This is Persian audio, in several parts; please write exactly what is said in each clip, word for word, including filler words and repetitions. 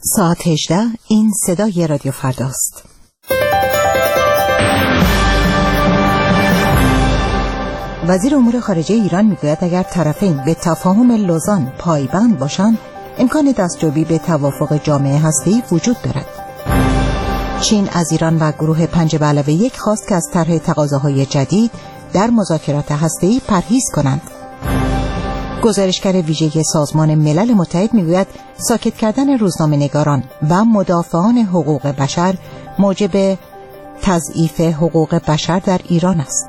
ساعت هجده، این صدای رادیو فرداست. وزیر امور خارجه ایران میگوید اگر طرفین به تفاهم لوزان پایبند باشند، امکان دستیابی به توافق جامعه هسته‌ای وجود دارد. چین از ایران و گروه پنج به علاوه یک خواست که از طرح تقاضاهای جدید در مذاکرات هسته‌ای پرهیز کنند. گزارشگر ویژه سازمان ملل متحد میگوید ساکت کردن روزنامه‌نگاران و مدافعان حقوق بشر موجب تضعیف حقوق بشر در ایران است.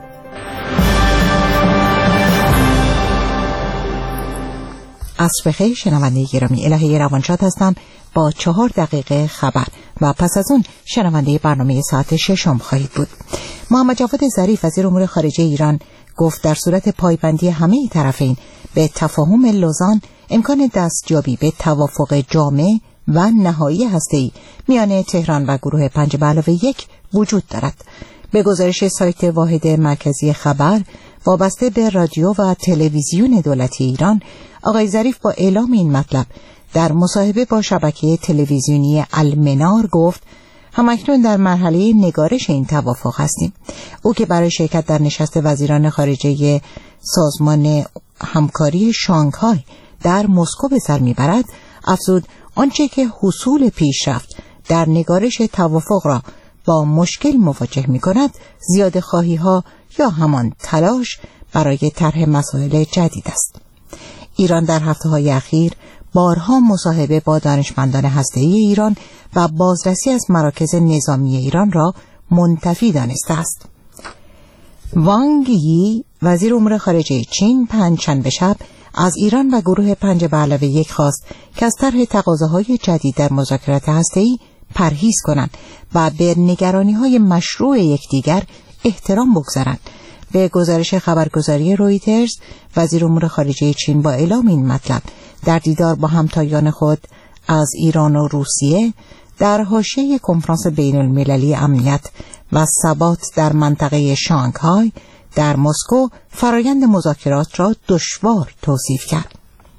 عصر بخیر شنونده گرامی، الهه روانشاد هستم با چهار دقیقه خبر و پس از اون شنونده برنامه ساعت ششم خواهید بود. محمد جواد ظریف وزیر امور خارجه ایران گفت در صورت پایبندی همه طرفین به تفاهم لوزان امکان دستیابی به توافق جامع و نهایی هسته‌ای میان تهران و گروه پنج به علاوه یک وجود دارد. به گزارش سایت واحد مرکزی خبر وابسته به رادیو و تلویزیون دولتی ایران، آقای ظریف با اعلام این مطلب در مصاحبه با شبکه تلویزیونی المنار گفت همکنون در مرحله نگارش این توافق هستیم. او که برای شرکت در نشست وزیران خارجه سازمان همکاری شانگهای در مسکو به سر میبرد، افزود آنچه که حصول پیشرفت در نگارش توافق را با مشکل مواجه می کند زیاده خواهی ها یا همان تلاش برای طرح مسائل جدید است. ایران در هفته های اخیر بارها مصاحبه با دانشمندان هسته‌ای ایران و بازرسی از مراکز نظامی ایران را منتفی دانسته است. وانگ یی وزیر امور خارجه چین پنجشنبه شب از ایران و گروه پنج به علاوه یک خواست که از طرح تقاضاهای جدید در مذاکرات هسته‌ای پرهیز کنند و به نگرانی‌های مشروع یکدیگر احترام بگذارند. به گزارش خبرگزاری رویترز، وزیر امور خارجه چین با اعلام این مطلب در دیدار با همتایان خود از ایران و روسیه در حاشیه کنفرانس بین المللی امنیت و ثبات در منطقه شانگهای در مسکو فرایند مذاکرات را دشوار توصیف کرد.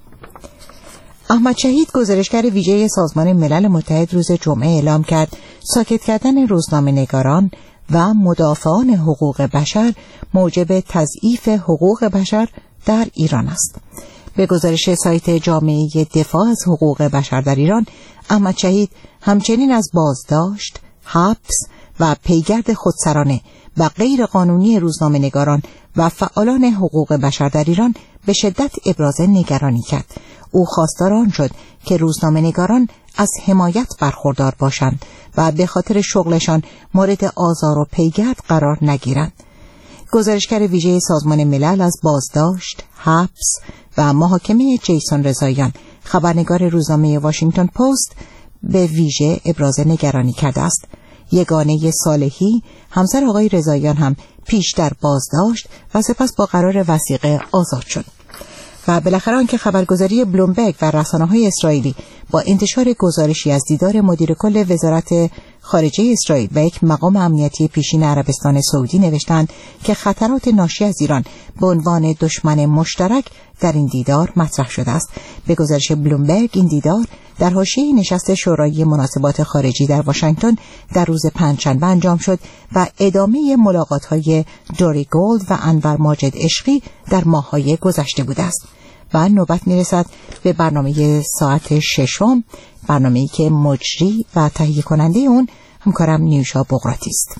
احمد شهید گزارشگر ویژه سازمان ملل متحد روز جمعه اعلام کرد ساکت کردن روزنامه‌نگاران و مدافعان حقوق بشر موجب تضعیف حقوق بشر در ایران است. به گزارش سایت جامعه دفاع از حقوق بشر در ایران، احمد شهید همچنین از بازداشت، حبس و پیگرد خودسرانه و غیر قانونی روزنامه‌نگاران و فعالان حقوق بشر در ایران به شدت ابراز نگرانی کرد. او خواستار آن شد که روزنامه‌نگاران از حمایت برخوردار باشند و به خاطر شغلشان مورد آزار و پیگرد قرار نگیرند. گزارشگر ویژه سازمان ملل از بازداشت، حبس و محاکمه جیسون رضاییان، خبرنگار روزنامه واشنگتن پست، به ویژه ابراز نگرانی کرده است. یگانه صالحی، همسر آقای رضاییان، هم پیشتر بازداشت و سپس با قرار وثیقه آزاد شد. و بالاخره آنکه خبرگزاری بلومبرگ و رسانه‌های اسرائیلی با انتشار گزارشی از دیدار مدیر کل وزارت خارجه اسرائیل و یک مقام امنیتی پیشین عربستان سعودی نوشتند که خطرات ناشی از ایران به عنوان دشمن مشترک در این دیدار مطرح شده است. به گزارش بلومبرگ این دیدار در حاشیه نشست شورای مناسبات خارجی در واشنگتن در روز پنجشنبه انجام شد و ادامه ملاقات‌های دوری گولد و انور ماجد عشقی در ماه‌های گذشته بوده است. و نوبت میرسد به برنامه ساعت ششم، برنامه‌ای که مجری و تهیه کننده اون همکارم نیوشا بغراتی است.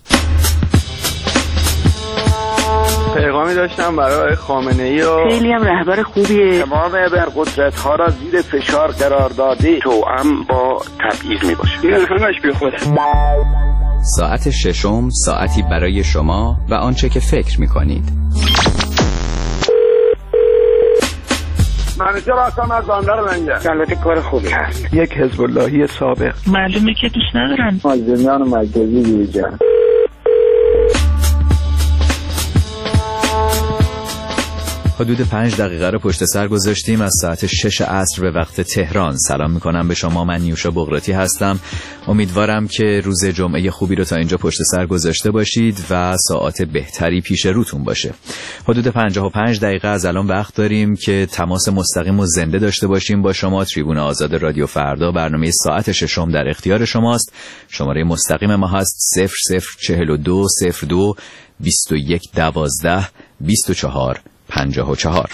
پیغامی داشتم برای خامنه‌ای و خیلی هم رهبر خوبیه. تمام ابرقدرت‌ها را زیر فشار قرار داده، توأم با تبعیض میباشه. این همش بی خوده. ساعت ششم، ساعتی برای شما و آنچه که فکر میکنید. منیجر هستم از بندر منگه. البته کار خوبی هست. یک حزب اللهی سابق. معلومه که دوست ندارن. مازدمیان مرکزی بیجن. حدود پنج دقیقه رو پشت سر گذاشتیم از ساعت شش عصر به وقت تهران. سلام میکنم به شما، من نیوشا بغراتی هستم. امیدوارم که روز جمعه خوبی رو تا اینجا پشت سر گذاشته باشید و ساعت بهتری پیش روتون باشه. حدود پنجاه و پنج دقیقه از الان وقت داریم که تماس مستقیم و زنده داشته باشیم با شما. تریبون آزاد رادیو فردا برنامه ساعت ششم در اختیار شماست. شماره مستقیم ما هست صفر صفر چهل و دو صفر دو بیست و یک دوازده بیست و چهار پنجاه و چهار.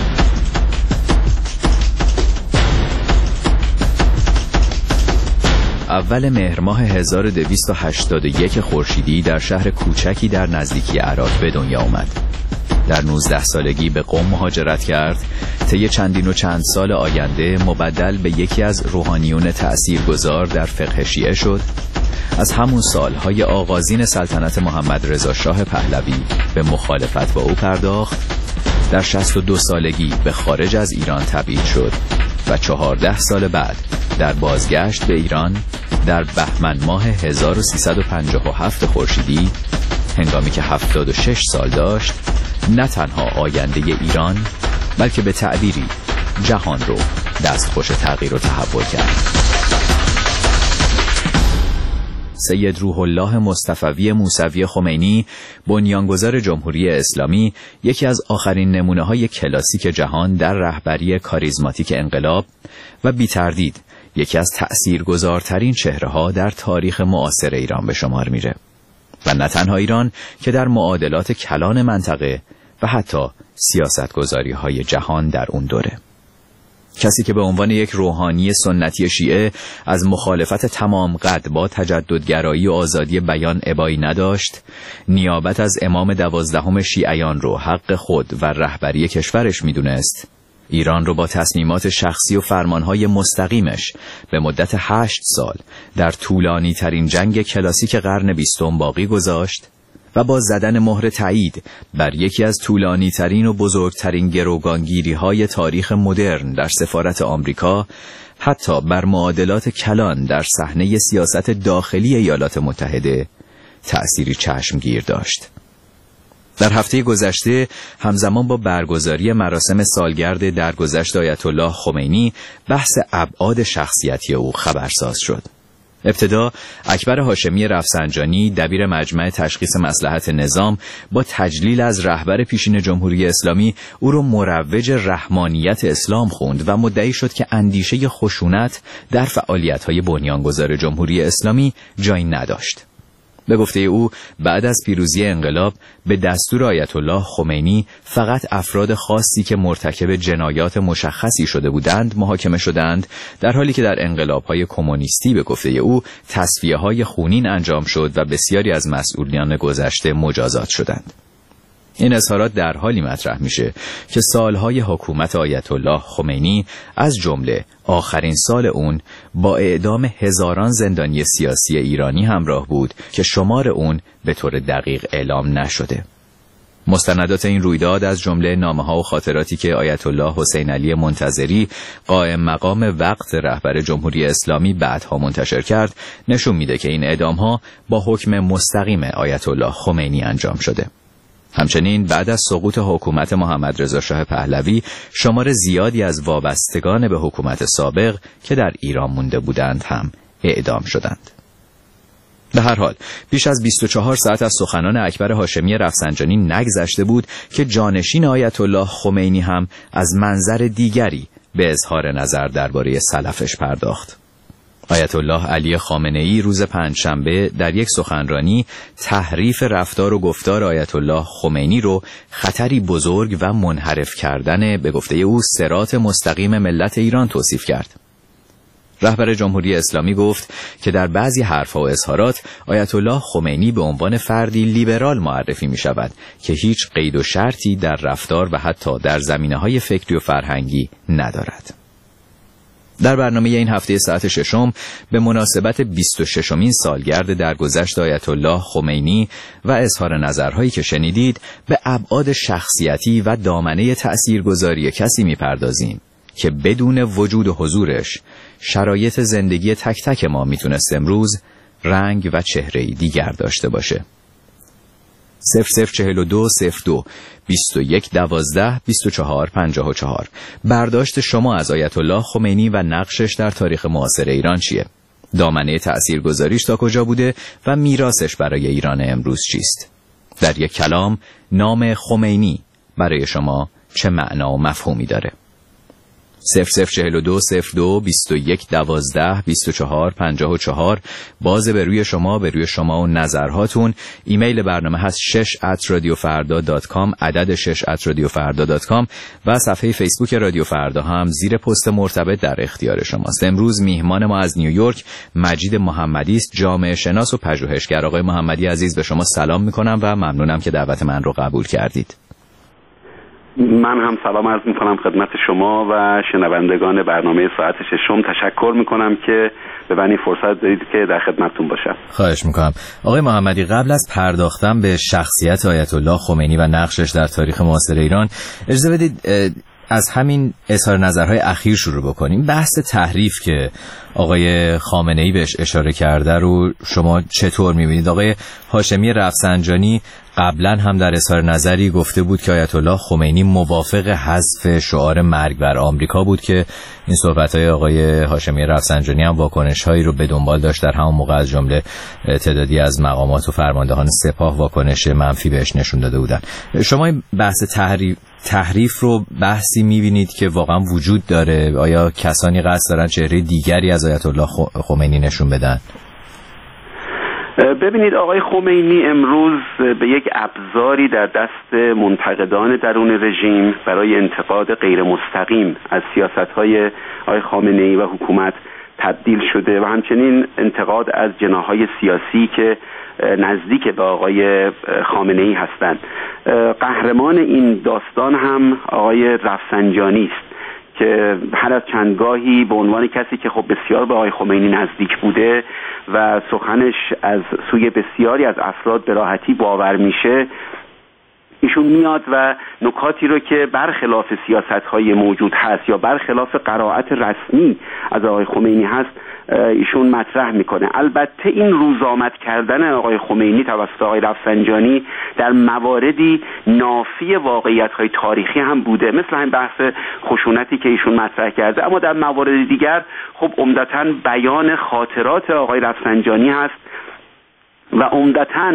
اول مهر ماه هزار و دویست و هشتاد و یک خورشیدی در شهر کوچکی در نزدیکی عراق به دنیا آمد. در نوزده سالگی به قم مهاجرت کرد. طی چندین و چند سال آینده مبدل به یکی از روحانیون تأثیرگذار در فقه شیعه شد. از همون سالهای آغازین سلطنت محمد رضا شاه پهلوی به مخالفت با او پرداخت. در شصت و دو سالگی به خارج از ایران تبعید شد و چهارده سال بعد در بازگشت به ایران در بهمن ماه هزار و سیصد و پنجاه و هفت خورشیدی هنگامی که هفتاد و شش سال داشت نه تنها آینده ایران بلکه به تعبیری جهان رو دستخوش تغییر و تحول کرد. سید روح الله مصطفوی موسوی خمینی، بنیانگذار جمهوری اسلامی، یکی از آخرین نمونه‌های کلاسیک جهان در رهبری کاریزماتیک انقلاب و بی تردید یکی از تأثیرگذارترین چهره‌ها در تاریخ معاصر ایران به شمار میره و نه تنها ایران که در معادلات کلان منطقه و حتی سیاستگذاری‌های جهان در اون دوره. کسی که به عنوان یک روحانی سنتی شیعه از مخالفت تمام قد با تجددگرایی و آزادی بیان ابایی نداشت، نیابت از امام دوازدهم شیعیان رو حق خود و رهبری کشورش میدونست، ایران رو با تصمیمات شخصی و فرمانهای مستقیمش به مدت هشت سال در طولانی ترین جنگ کلاسیک قرن بیستم باقی گذاشت و با زدن مهر تایید بر یکی از طولانی ترین و بزرگترین گروگانگیری های تاریخ مدرن در سفارت آمریکا حتی بر معادلات کلان در صحنه سیاست داخلی ایالات متحده تأثیری چشمگیر داشت. در هفته گذشته همزمان با برگزاری مراسم سالگرد درگذشت آیت الله خمینی بحث ابعاد شخصیتی او خبرساز شد. ابتدا اکبر هاشمی رفسنجانی دبیر مجمع تشخیص مصلحت نظام با تجلیل از رهبر پیشین جمهوری اسلامی او را مروج رحمانیت اسلام خوند و مدعی شد که اندیشه خشونت در فعالیت‌های بنیانگذار جمهوری اسلامی جایی نداشت. به گفته او بعد از پیروزی انقلاب به دستور آیت الله خمینی فقط افراد خاصی که مرتکب جنایات مشخصی شده بودند محاکمه شدند، در حالی که در انقلاب‌های کمونیستی به گفته او تصفیه‌های خونین انجام شد و بسیاری از مسئولین گذشته مجازات شدند. این اظهارات در حالی مطرح میشه که سالهای حکومت آیت الله خمینی از جمله آخرین سال اون با اعدام هزاران زندانی سیاسی ایرانی همراه بود که شمار اون به طور دقیق اعلام نشده. مستندات این رویداد از جمله نامه‌ها و خاطراتی که آیت الله حسین علی منتظری قائم مقام وقت رهبر جمهوری اسلامی بعدها منتشر کرد نشون میده که این اعدام‌ها با حکم مستقیم آیت الله خمینی انجام شده. همچنین بعد از سقوط حکومت محمد رضا شاه پهلوی شمار زیادی از وابستگان به حکومت سابق که در ایران مونده بودند هم اعدام شدند. به هر حال بیش از بیست و چهار ساعت از سخنان اکبر هاشمی رفسنجانی نگذشته بود که جانشین آیت الله خمینی هم از منظر دیگری به اظهار نظر درباره سلفش پرداخت. آیت الله علی خامنه‌ای روز پنجشنبه در یک سخنرانی تحریف رفتار و گفتار آیت الله خمینی رو خطری بزرگ و منحرف کردن به گفته او صراط مستقیم ملت ایران توصیف کرد. رهبر جمهوری اسلامی گفت که در بعضی حرفها و اظهارات آیت الله خمینی به عنوان فردی لیبرال معرفی می شود که هیچ قید و شرطی در رفتار و حتی در زمینه‌های فکری و فرهنگی ندارد. در برنامه این هفته ساعت ششم به مناسبت بیست و ششمین سالگرد درگذشت آیت الله خمینی و اظهار نظرهایی که شنیدید به ابعاد شخصیتی و دامنه تأثیرگذاری کسی میپردازیم که بدون وجود و حضورش شرایط زندگی تک تک ما میتونست امروز رنگ و چهره‌ای دیگر داشته باشه. صفر صفر چهل و دو صفر دو بیست و یک دوازده بیست و چهار پنجاه و چهار. برداشت شما از آیت الله خمینی و نقشش در تاریخ معاصر ایران چیه؟ دامنه تأثیرگذاریش تا کجا بوده و میراثش برای ایران امروز چیست؟ در یک کلام، نام خمینی برای شما چه معنا و مفهومی داره؟ صفر صفر چهل و دو صفر دو بیست و یک دوازده بیست و چهار پنجاه و چهار. باز به روی شما، به روی شما و نظرهاتون. ایمیل برنامه هست شش ات رادیو فردا دات کام، عدد شش ات رادیو فردا دات کام و صفحه فیسبوک رادیو فردا هم زیر پست مرتبط در اختیار شماست. امروز میهمان ما از نیویورک مجید محمدی است، جامعه شناس و پژوهشگر. آقای محمدی عزیز، به شما سلام میکنم و ممنونم که دعوت من رو قبول کردید. من هم سلام عرض میکنم خدمت شما و شنوندگان برنامه ساعت ششم. تشکر میکنم که به من این فرصت دادید که در خدمتتون باشم. خواهش میکنم. آقای محمدی، قبل از پرداختن به شخصیت آیت الله خمینی و نقشش در تاریخ معاصر ایران، اجازه بدید از همین اظهار نظرهای اخیر شروع بکنیم. بحث تحریف که آقای خامنه‌ای بهش اشاره کرده رو شما چطور می‌بینید؟ آقای هاشمی رفسنجانی قبلا هم در اظهار نظری گفته بود که آیت الله خمینی موافق حذف شعار مرگ بر آمریکا بود که این صحبت‌های آقای هاشمی رفسنجانی هم واکنش‌هایی رو به دنبال داشت. در همون موقع از جمله تعدادی از مقامات و فرماندهان سپاه واکنش منفی بهش نشون داده بودن. شما این بحث تحریف تحریف رو بحثی می‌بینید که واقعا وجود داره؟ آیا کسانی قصد دارن چهره دیگری از آیت الله خمینی نشون بدن؟ ببینید، آقای خمینی امروز به یک ابزاری در دست منتقدان درون رژیم برای انتقاد غیر مستقیم از سیاست‌های آقای خامنه‌ای و حکومت تبدیل شده و همچنین انتقاد از جناح‌های سیاسی که نزدیک به آقای خامنه‌ای هستند. قهرمان این داستان هم آقای رفسنجانی است که هر از چندگاهی به عنوان کسی که خب بسیار به آقای خمینی نزدیک بوده و سخنش از سوی بسیاری از افراد به راحتی باور میشه، ایشون میاد و نکاتی رو که برخلاف سیاست‌های موجود هست یا برخلاف قرائت رسمی از آقای خمینی هست ایشون مطرح میکنه. البته این روزآمد کردن آقای خمینی توسط آقای رفسنجانی در مواردی نافی واقعیت‌های تاریخی هم بوده، مثل همین بحث خشونتی که ایشون مطرح کرده، اما در موارد دیگر خب عمدتاً بیان خاطرات آقای رفسنجانی هست و عمدتاً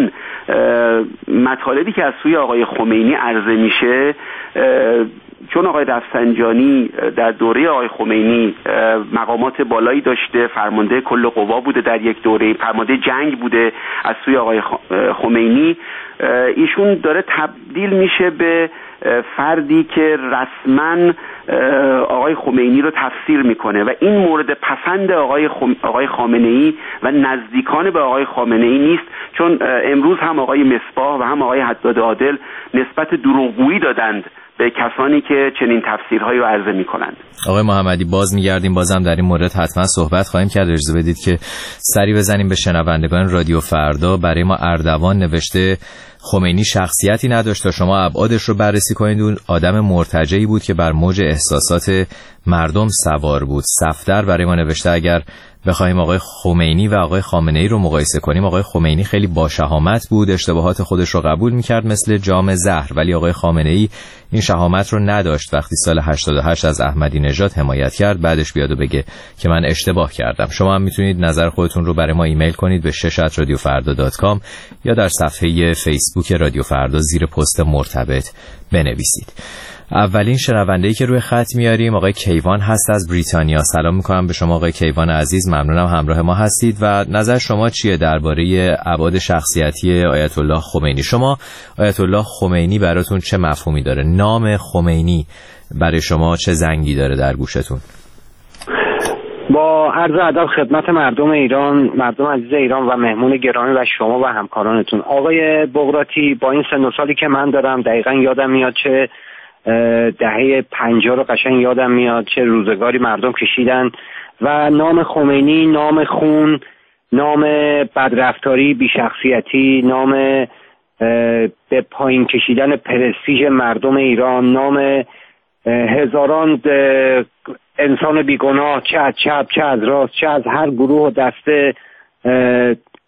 مطالبی که از سوی آقای خمینی عرضه میشه، چون آقای رفسنجانی در دوره آقای خمینی مقامات بالایی داشته، فرمانده کل قوا بوده، در یک دوره فرمانده جنگ بوده از سوی آقای خمینی، ایشون داره تبدیل میشه به فردی که رسما آقای خمینی رو تفسیر میکنه و این مورد پسند آقای خم... آقای خامنه‌ای و نزدیکان به آقای خامنه‌ای نیست، چون امروز هم آقای مصباح و هم آقای حداد عادل نسبت دروغگویی دادند به کسانی که چنین تفسیرهایی رو عرضه میکنند. آقای محمدی، باز میگردیم، بازم در این مورد حتما صحبت خواهیم کرد. اجازه بدید که سری بزنیم به شنوندگان رادیو فردا. برای ما اردوان نوشته خمینی شخصیتی نداشت تا شما ابعادش رو بررسی کنید. اون آدم مرتجعی بود که بر موج احساسات مردم سوار بود. صفدر برای ما نوشته اگر بخوایم آقای خمینی و آقای خامنه‌ای رو مقایسه کنیم، آقای خمینی خیلی با شهامت بود، اشتباهات خودش رو قبول می‌کرد مثل جام زهر، ولی آقای خامنه‌ای این شهامت رو نداشت. وقتی سال هشتاد و هشت از احمدی نژاد حمایت کرد، بعدش بیاد و بگه که من اشتباه کردم. شما هم میتونید نظر خودتون رو برای ما ایمیل کنید به شش ات رادیو فردا دات کام یا در صفحه فیسبوک رادیو فردا زیر پست مرتبط بنویسید. اولین شنونده‌ای که روی خط میاریم آقای کیوان هست از بریتانیا. سلام میکنم به شما آقای کیوان عزیز، ممنونم همراه ما هستید و نظر شما چیه درباره ابعاد شخصیتی آیت الله خمینی؟ شما آیت الله خمینی براتون چه مفهومی داره؟ نام خمینی برای شما چه زنگی داره در گوشتون؟ با عرض ادب خدمت مردم ایران، مردم عزیز ایران و مهمون گرامی و شما و همکارانتون. آقای بغراتی، با این سن و سالی که من دارم دقیقاً یادم میاد چه دهه پنجاه رو قشنگ یادم میاد چه روزگاری مردم کشیدن و نام خمینی نام خون، نام بدرفتاری، بیشخصیتی، نام به پایین کشیدن پرستیژ مردم ایران، نام هزاران انسان بیگناه چه از چپ چه از راست چه از هر گروه و دسته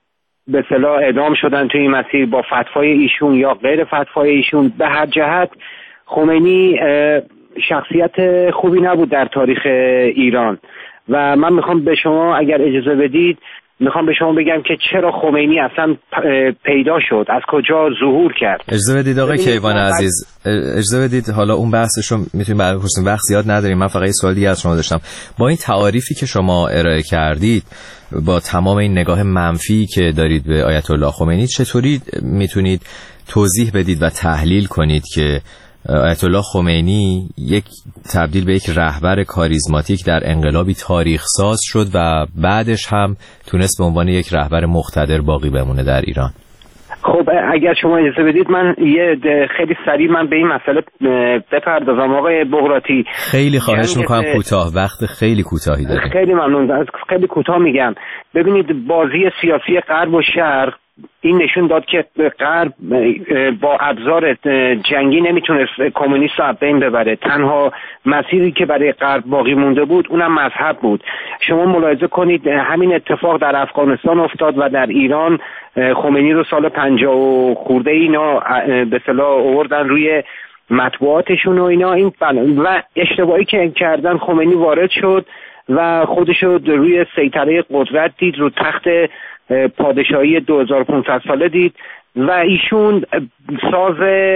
به اصطلاح اعدام شدن توی این مسیر با فتوای ایشون یا غیر فتوای ایشون. به هر جهت خمینی شخصیت خوبی نبود در تاریخ ایران و من میخوام به شما اگر اجازه بدید میخوام به شما بگم که چرا خمینی اصلا پیدا شد، از کجا ظهور کرد. اجازه بدید آقای کیوان عزیز، اجازه بدید حالا اون بحثش رو میتونیم بعد بپرسیم، وقت زیاد نداریم. من فقط یه سوال دیگه از شما داشتم. با این تعاریفی که شما ارائه کردید، با تمام این نگاه منفی که دارید به آیت الله خمینی، چطوری میتونید توضیح بدید و تحلیل کنید که آیت الله خمینی یک تبدیل به یک رهبر کاریزماتیک در انقلابی تاریخ ساز شد و بعدش هم تونست به عنوان یک رهبر مقتدر باقی بمونه در ایران؟ خب اگر شما اجازه بدید من یه خیلی سریع من به این مسئله بپردازم. آقای بغراتی خیلی خواهش میکنم کوتاه، وقت خیلی کوتاهی داریم. خیلی ممنون، خیلی کوتاه میگم. ببینید بازی سیاسی غرب و شرق این نشون داد که غرب با ابزار جنگی نمیتونست کمونیست رو از بین ببره. تنها مسیری که برای غرب باقی مونده بود اونم مذهب بود. شما ملاحظه کنید همین اتفاق در افغانستان افتاد و در ایران خمینی رو سال پنجاه و خورده اینا به اصطلاح آوردن روی مطبوعاتشون و اینا. این و اشتباهی که کردن، خمینی وارد شد و خودش رو روی سیطره قدرت دید، رو تخت پادشاهی دو هزار و پانصد ساله دید و ایشون ساز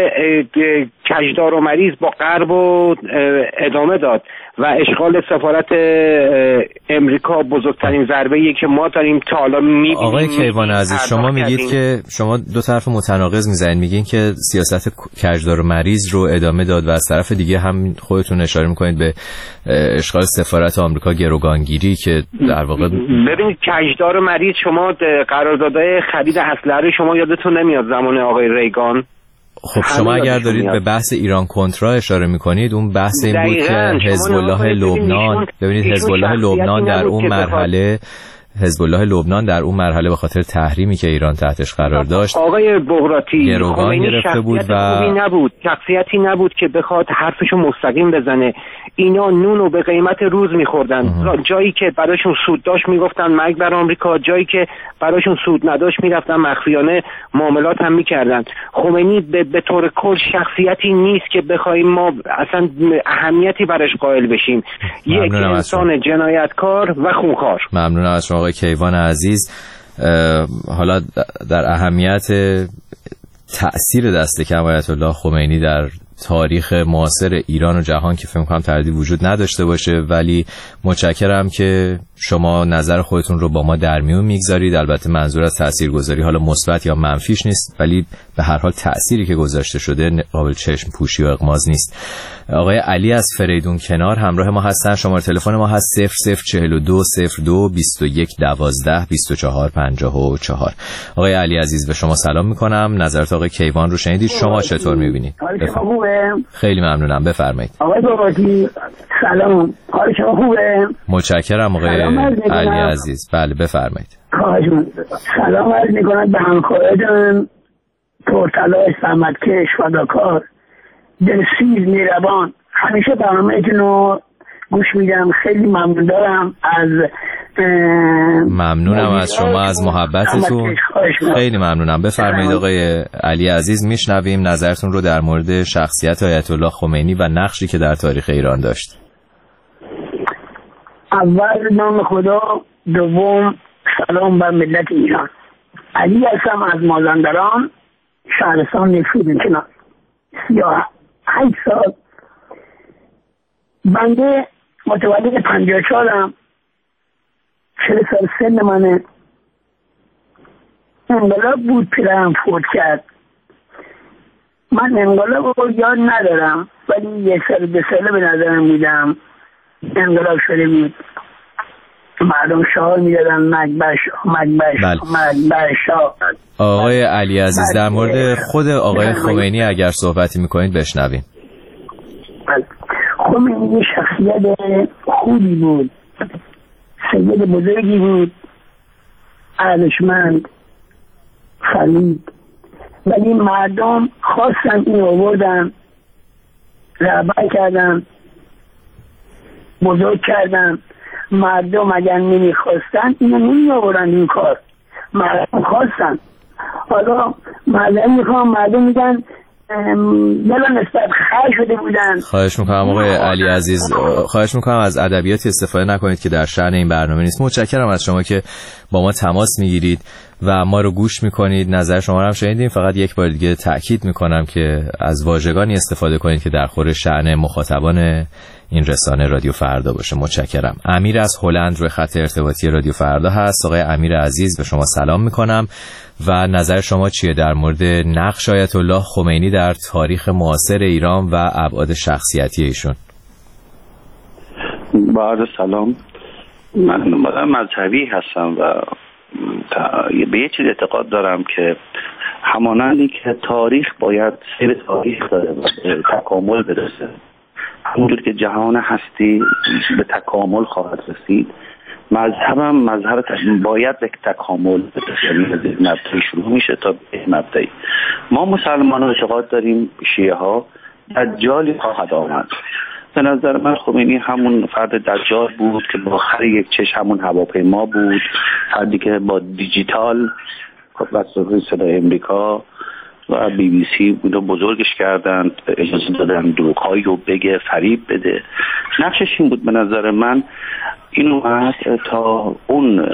کجدار و مریض با غرب رو ادامه داد و اشغال سفارت امریکا بزرگترین ضربه‌ایه که ما داریم تا حالا می‌بینیم. آقای کیوان عزیز، شما میگید که شما دو طرف متناقض می‌زنید، میگین که سیاست کجدار و مریض رو ادامه داد و از طرف دیگه هم خودتون اشاره می‌کنید به اشغال سفارت آمریکا، گروگانگیری که در واقع ببینید کجدار و مریض، شما قراردادهای خرید اسلحه شما یادتون نمیاد زمان آقای ریگان؟ خب شما اگر دارید به بحث ایران کنترا اشاره میکنید، اون بحث این بود که حزب الله لبنان، ببینید حزب الله لبنان در اون مرحله حزب الله لبنان در اون مرحله به خاطر تحریمی که ایران تحتش قرار داشت آقای بغراتی گروگان گرفته بود و نبود شخصیتی نبود که بخواد حرفشو مستقیم بزنه. اینا نونو به قیمت روز میخوردن. جایی که براشون سود داشت میگفتن مرگ بر آمریکا، جایی که براشون سود نداشت میرفتن مخفیانه معاملات هم میکردن. خمینی به, به طور کل شخصیتی نیست که بخوایم ما اصلا اهمیتی براش قائل بشیم. یک انسان جنایتکار و خونخوار. ممنونم از شما آقای کیوان عزیز. حالا در اهمیت تأثیر دست کم آیت الله خمینی در تاریخ معاصر ایران و جهان که فکر می‌کنم تردید وجود نداشته باشه، ولی متشکرم که شما نظر خودتون رو با ما در میون میگذارید. البته منظور از تاثیرگذاری حالا مثبت یا منفیش نیست، ولی به هر حال تأثیری که گذاشته شده قابل چشم پوشی و اغماض نیست. آقای علی از فریدون کنار همراه ما هستن. شماره تلفن ما هست صفر صفر چهل و دو صفر دو بیست و یک دوازده بیست و چهار پنجاه و چهار. آقای علی عزیز به شما سلام میکنم. نظرات آقای کیوان رو شنیدید، شما چطور میبینید؟ خیلی ممنونم، بفرمایید. آقای بغراتی سلام، حال شما خوبه؟ متشکرم آقای علی عزیز. بله بفرمایید. خواهش می‌کنم. سلام عرض می‌کنم به همکاران پرتلاش، زحمتکش، فداکار، دلسوز، مهربان. همیشه برنامه‌تون رو گوش میدم، خیلی ممنون دارم از ممنونم از شما، از محبتتون. خیلی ممنونم. بفرمایید آقای علی عزیز، میشنویم نظرتون رو در مورد شخصیت آیت الله خمینی و نقشی که در تاریخ ایران داشت. اول نام خدا، دوم سلام بر ملت ایران. علی هستم از مازندران، شهرستان فریدون کنار. سی و هشت سال بنده، متولد پنجاه و چهارم، چهل سال سن منه. انقلاب بود پدرم فوت کرد. من انقلاب رو یاد ندارم، ولی یک سال دو ساله به نظرم میدم انقلاب شده بود. مردم شعار میدادن مکبر شاه مکبر شاه مکبر شاه. آقای علی عزیز، در مورد خود آقای خمینی اگر صحبتی میکنید بشنویم. خمینی شخصیت خوبی بود، سید بزرگی بود، ارزشمند، خلید، ولی مردم خواستن این آوردن، رهبر کردن، بزرگ کردن. مردم اگر نمیخواستن اینو نمی آوردن این کار. مردم خواستن. حالا مردم میخوام مردم میگن دلم نسبت خواهی شده بودن. خواهش میکنم آقای علی عزیز، خواهش میکنم از ادبیات استفاده نکنید که در شأن این برنامه نیست. متشکرم از شما که با ما تماس میگیرید و ما رو گوش میکنید. نظر شما رو هم شنیدیم. فقط یک بار دیگه تأکید میکنم که از واژگانی استفاده کنید که در خور شأن مخاطبان این رسانه رادیو فردا باشه. متشکرم. امیر از هلند روی خط ارتباطی رادیو فردا هست. آقای امیر عزیز به شما سلام میکنم و نظر شما چیه در مورد نقش آیت الله خمینی در تاریخ معاصر ایران و ابعاد شخصیتی ایشون؟ با عرض سلام. من مذهبی هستم و به یه چیز اعتقاد دارم که همانندی که تاریخ باید سیر تاریخ داره و به تکامل برسه، همونجور که جهان هستی به تکامل خواهد رسید، مذهبم مذهب باید به تکامل برسه. از این مبدأ شروع میشه تا به مبدأی. ما مسلمان ها اعتقاد داریم شیعه ها دجالی خواهد آمد. به نظر من خمینی همون فرد دجال بود که با خر یک چشم همون هواپیما بود، فردی که با دیجیتال وسایل صدای امریکا و بی بی سی بودو بزرگش کردند، اجازه دادن دروغ‌هایی رو بگه، فریب بده. نقشش این بود به نظر من این اومد تا اون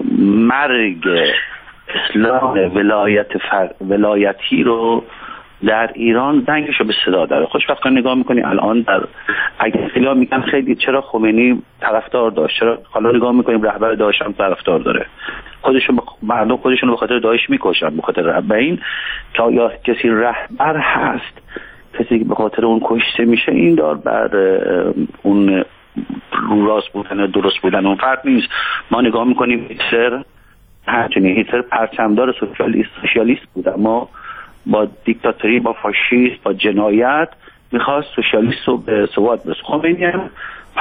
مرگ اسلام ولایت فر... ولایتی رو در ایران دنگش رو به صدا داره. خوشبختانه نگاه میکنی الان در اگه خیلی میگن خیلی چرا خمینی طرفدار داشت، چرا حالا نگاه میکنیم رهبر داعش هم طرفدار داره، خودشون بخ... مردم خودشون رو به خاطر داعش میکشن، به خاطر رهبر. این که یا کسی رهبر هست کسی که به خاطر اون کشته میشه، این دار بر اون رو راست بودن درست بودن اون فرق نیست. ما نگاه میکنیم هیتلر همچنین هیتلر پرچمدار سوسیالیست سوسیالیست بود، اما با دیکتاتوری، با فاشیست، با جنایت میخواست سوسیالیست رو به ثبات برسونه. خمینی هم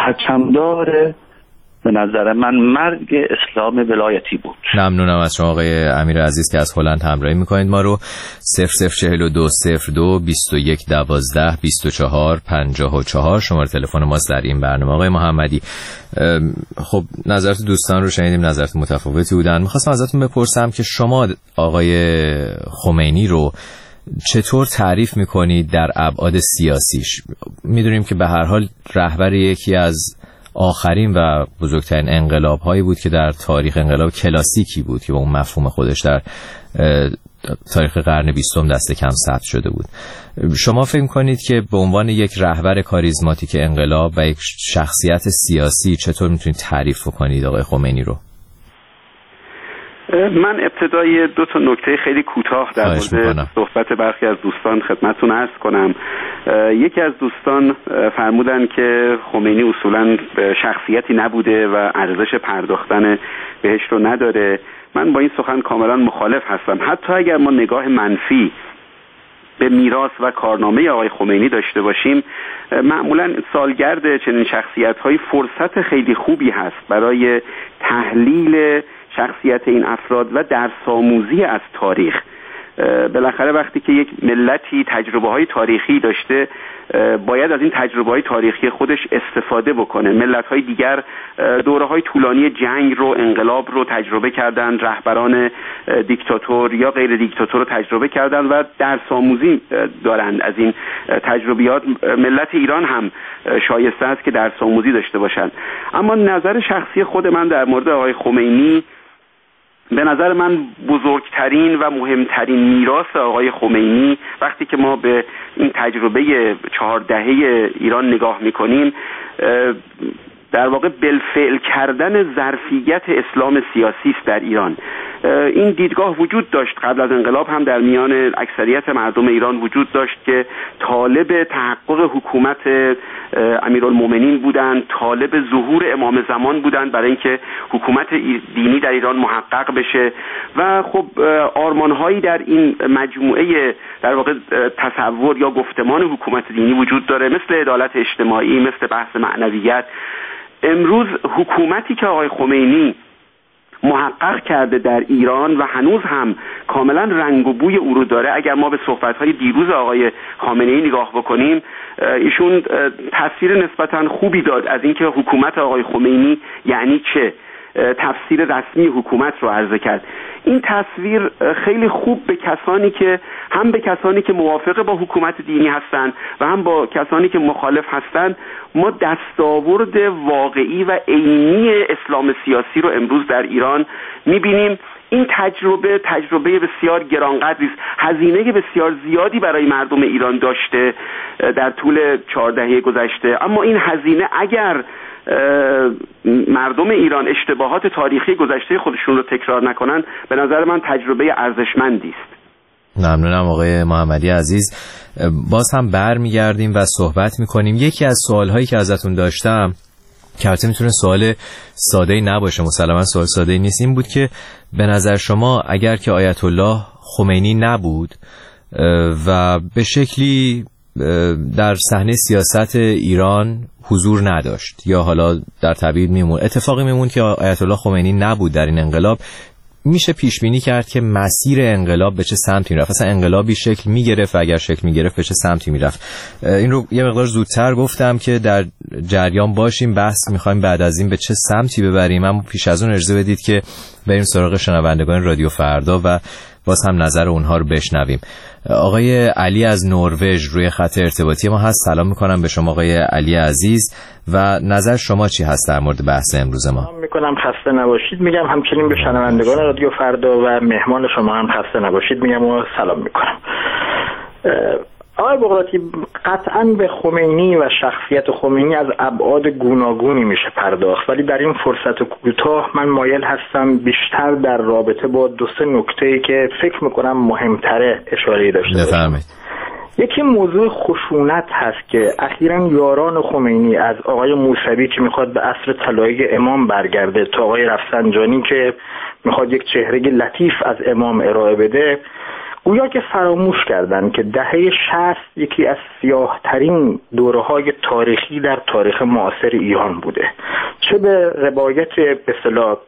پرچمدار به نظر من مرگ اسلام ولایتی بود. ممنونم از شما آقای امیر عزیز که از هلند همراهی میکنید ما رو. صفر صفر چهل و دو صفر دو بیست و یک دوازده بیست و چهار پنجاه و چهار شماره تلفن ماست در این برنامه. آقای محمدی، خب نظرت دوستان رو شنیدیم، نظرت متفاوتی بودن. میخواستم ازتون بپرسم که شما آقای خمینی رو چطور تعریف میکنید در ابعاد سیاسیش؟ میدونیم که به هر حال رهبر یکی از آخرین و بزرگترین انقلاب هایی بود که در تاریخ، انقلاب کلاسیکی بود که با اون مفهوم خودش در تاریخ قرن بیستم دست کم ثبت شده بود. شما فکر کنید که به عنوان یک رهبر کاریزماتیک انقلاب و یک شخصیت سیاسی چطور میتونید تعریف کنید آقای خمینی رو؟ من ابتدای دو تا نکته خیلی کوتاه در مورد صحبت برخی از دوستان خدمتتون عرض کنم. یکی از دوستان فرمودن که خمینی اصولاً شخصیتی نبوده و ارزش پرداختن بهش رو نداره. من با این سخن کاملا مخالف هستم. حتی اگر ما نگاه منفی به میراث و کارنامه آقای خمینی داشته باشیم، معمولاً سالگرد چنین شخصیت‌های فرصت خیلی خوبی هست برای تحلیل شخصیت این افراد و درس‌آموزی از تاریخ. بالاخره وقتی که یک ملتی تجربه‌های تاریخی داشته، باید از این تجربه‌های تاریخی خودش استفاده بکنه. ملت‌های دیگر دوره‌های طولانی جنگ رو، انقلاب رو تجربه کردن، رهبران دیکتاتور یا غیر دیکتاتور رو تجربه کردن و درس‌آموزی دارند از این تجربیات. ملت ایران هم شایسته است که درس‌آموزی داشته باشند. اما نظر شخصی خود من در مورد آقای خمینی، به نظر من بزرگترین و مهمترین میراث آقای خمینی وقتی که ما به این تجربه چهار دهه ایران نگاه میکنیم، در واقع بالفعل کردن ظرفیت اسلام سیاسی است در ایران. این دیدگاه وجود داشت قبل از انقلاب هم در میان اکثریت مردم ایران وجود داشت که طالب تحقق حکومت امیرالمومنین بودند، طالب ظهور امام زمان بودند برای اینکه حکومت دینی در ایران محقق بشه و خب آرمان‌هایی در این مجموعه در واقع تصور یا گفتمان حکومت دینی وجود داره، مثل عدالت اجتماعی، مثل بحث معنویت. امروز حکومتی که آقای خمینی محقق کرده در ایران و هنوز هم کاملا رنگ و بوی او رو داره، اگر ما به صحبت‌های دیروز آقای خامنه‌ای نگاه بکنیم، ایشون تصویر نسبتاً خوبی داد از اینکه حکومت آقای خمینی یعنی چه. تفسیر رسمی حکومت رو عرضه کرد. این تصویر خیلی خوب به کسانی که هم به کسانی که موافق با حکومت دینی هستند و هم با کسانی که مخالف هستند، ما دستاورد واقعی و عینی اسلام سیاسی رو امروز در ایران می‌بینیم. این تجربه تجربه بسیار گرانقدری است، هزینه بسیار زیادی برای مردم ایران داشته در طول چهار دهه گذشته، اما این هزینه اگر مردم ایران اشتباهات تاریخی گذشته خودشون رو تکرار نکنن، به نظر من تجربه ارزشمندی است. ممنونم آقای محمدی عزیز. باز هم برمیگردیم و صحبت میکنیم. یکی از سوالهایی که ازتون داشتم که البته میتونه سوال ساده‌ای نباشه، مسلماً سوال ساده‌ای نیست، این بود که به نظر شما اگر که آیت الله خمینی نبود و به شکلی در صحنه سیاست ایران حضور نداشت یا حالا در تبعید میمون، اتفاقی میمون که آیت الله خمینی نبود در این انقلاب، میشه پیش بینی کرد که مسیر انقلاب به چه سمتی میرفت؟ اصلا انقلابی شکل میگرفت و اگر شکل میگرفت به چه سمتی میرفت؟ این رو یه مقدار زودتر گفتم که در جریان باشیم، بحث میخوایم بعد از این به چه سمتی ببریم، اما پیش از اون اجازه بدید که بریم سراغ شنوندگان رادیو فردا و باز هم نظر اونها رو بشنویم. آقای علی از نروژ روی خط ارتباطی ما هست. سلام میکنم به شما آقای علی عزیز و نظر شما چی هست در مورد بحث امروز ما؟ سلام میکنم، خسته نباشید میگم، همچنین به شنوندگان رادیو فردا و مهمان شما هم خسته نباشید میگم و سلام میکنم. آقای بغراتی، قطعاً به خمینی و شخصیت خمینی از ابعاد گوناگونی میشه پرداخت، ولی در این فرصت کوتاه من مایل هستم بیشتر در رابطه با دو سه نکته‌ای که فکر میکنم مهمتره اشاره داشته باشم. یکی موضوع خشونت هست که اخیراً یاران خمینی از آقای موسوی که میخواد به عصر طلایی امام برگرده تا آقای رفسنجانی که میخواد یک چهره لطیف از امام ارائه بده، گویا که فراموش کردن که دهه شصت یکی از سیاه‌ترین دوره‌های تاریخی در تاریخ معاصر ایران بوده، چه به روایت به اصطلاح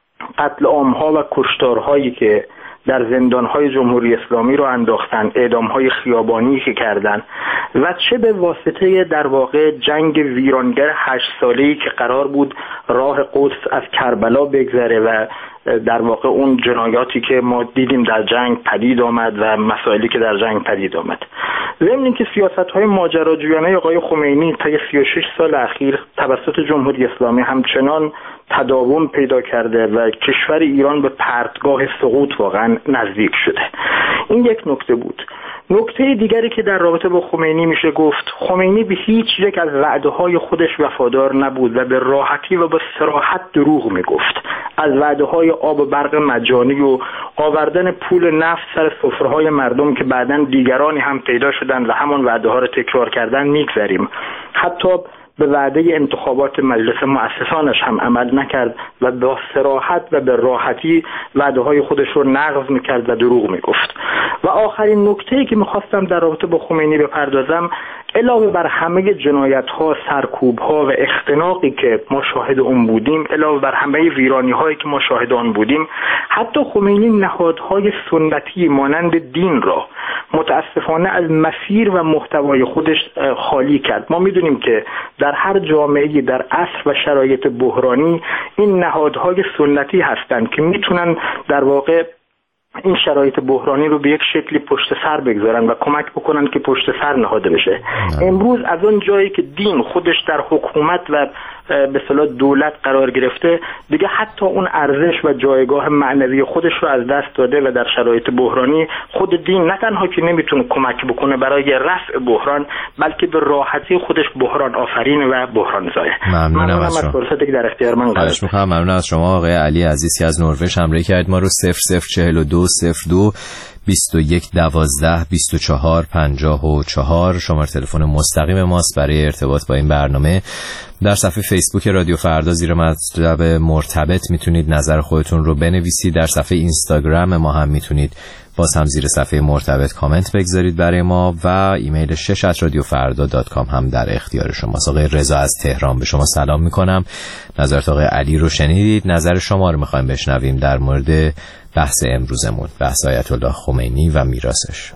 قتل عام‌ها و کشتارهایی که در زندان‌های جمهوری اسلامی رو انداختن، اعدام‌های خیابانی که کردن، و چه به واسطه در واقع جنگ ویرانگر هشت ساله‌ای که قرار بود راه قدس از کربلا بگذره و در واقع اون جنایاتی که ما دیدیم در جنگ پدید آمد و مسائلی که در جنگ پدید آمد. ضمن اینکه سیاست‌های ماجراجویانه آقای خمینی طی سی و شش سال اخیر توسط جمهوری اسلامی همچنان تداوم پیدا کرده و کشور ایران به پرتگاه سقوط واقعا نزدیک شده. این یک نکته بود. نکته دیگری که در رابطه با خمینی میشه گفت، خمینی به هیچ یک از وعده‌های خودش وفادار نبود و به راحتی و به صراحت دروغ میگفت. از وعده‌های آب و برق مجانی و آوردن پول نفت سر سفره‌های مردم که بعداً دیگرانی هم پیدا شدن و همان وعده‌ها رو تکرار کردن میگذریم. حتی به وعده انتخابات مجلس مؤسسانش هم عمل نکرد و با صراحت و به راحتی وعده‌های خودش رو نقض میکرد و دروغ میگفت. و آخرین نکته‌ای که میخواستم در رابطه با خمینی بپردازم، علاوه بر همه جنایت‌ها، سرکوب‌ها و اختناقی که ما شاهد اون بودیم، علاوه بر همه ویرانی‌هایی که ما شاهد آن بودیم، حتی خمینی نهادهای سنتی مانند دین را متاسفانه از مسیر و محتوای خودش خالی کرد. ما می‌دونیم که در هر جامعه‌ای در عصر و شرایط بحرانی این نهادهای سنتی هستند که میتونن در واقع این شرایط بحرانی رو به یک شکلی پشت سر بگذارن و کمک بکنن که پشت سر نهاده بشه. امروز از اون جایی که دین خودش در حکومت و به اصطلاح دولت قرار گرفته، دیگه حتی اون ارزش و جایگاه معنوی خودش رو از دست داده و در شرایط بحرانی خود دین نه تنها که نمیتونه کمک بکنه برای رفع بحران، بلکه به راحتی خودش بحران آفرین و بحران زایه. ممنونم از شما. فرصتی که در اختیار من قرار داد. ممنون از شما آقای علی عزیز که از نروژ همراهی کردید ما رو. صفر صفر چهل و دو صفر دو بیست و یک دوازده بیست و چهار پنجاه و چهار شماره تلفن مستقیم ماست برای ارتباط با این برنامه. در صفحه فیسبوک رادیو فردا زیر مطلب مرتبط میتونید نظر خودتون رو بنویسید. در صفحه اینستاگرام ما هم میتونید باز هم زیر صفحه مرتبط کامنت بگذارید برای ما و ایمیل شش ات رادیو فردا دات کام هم در اختیار شماست. آقای رضا از تهران به شما سلام میکنم. نظرت آقای علی رو شنیدید، نظر شما رو میخوایم بشنویم در مورد بحث امروزمون، بحث آیت الله خمینی و میراثش.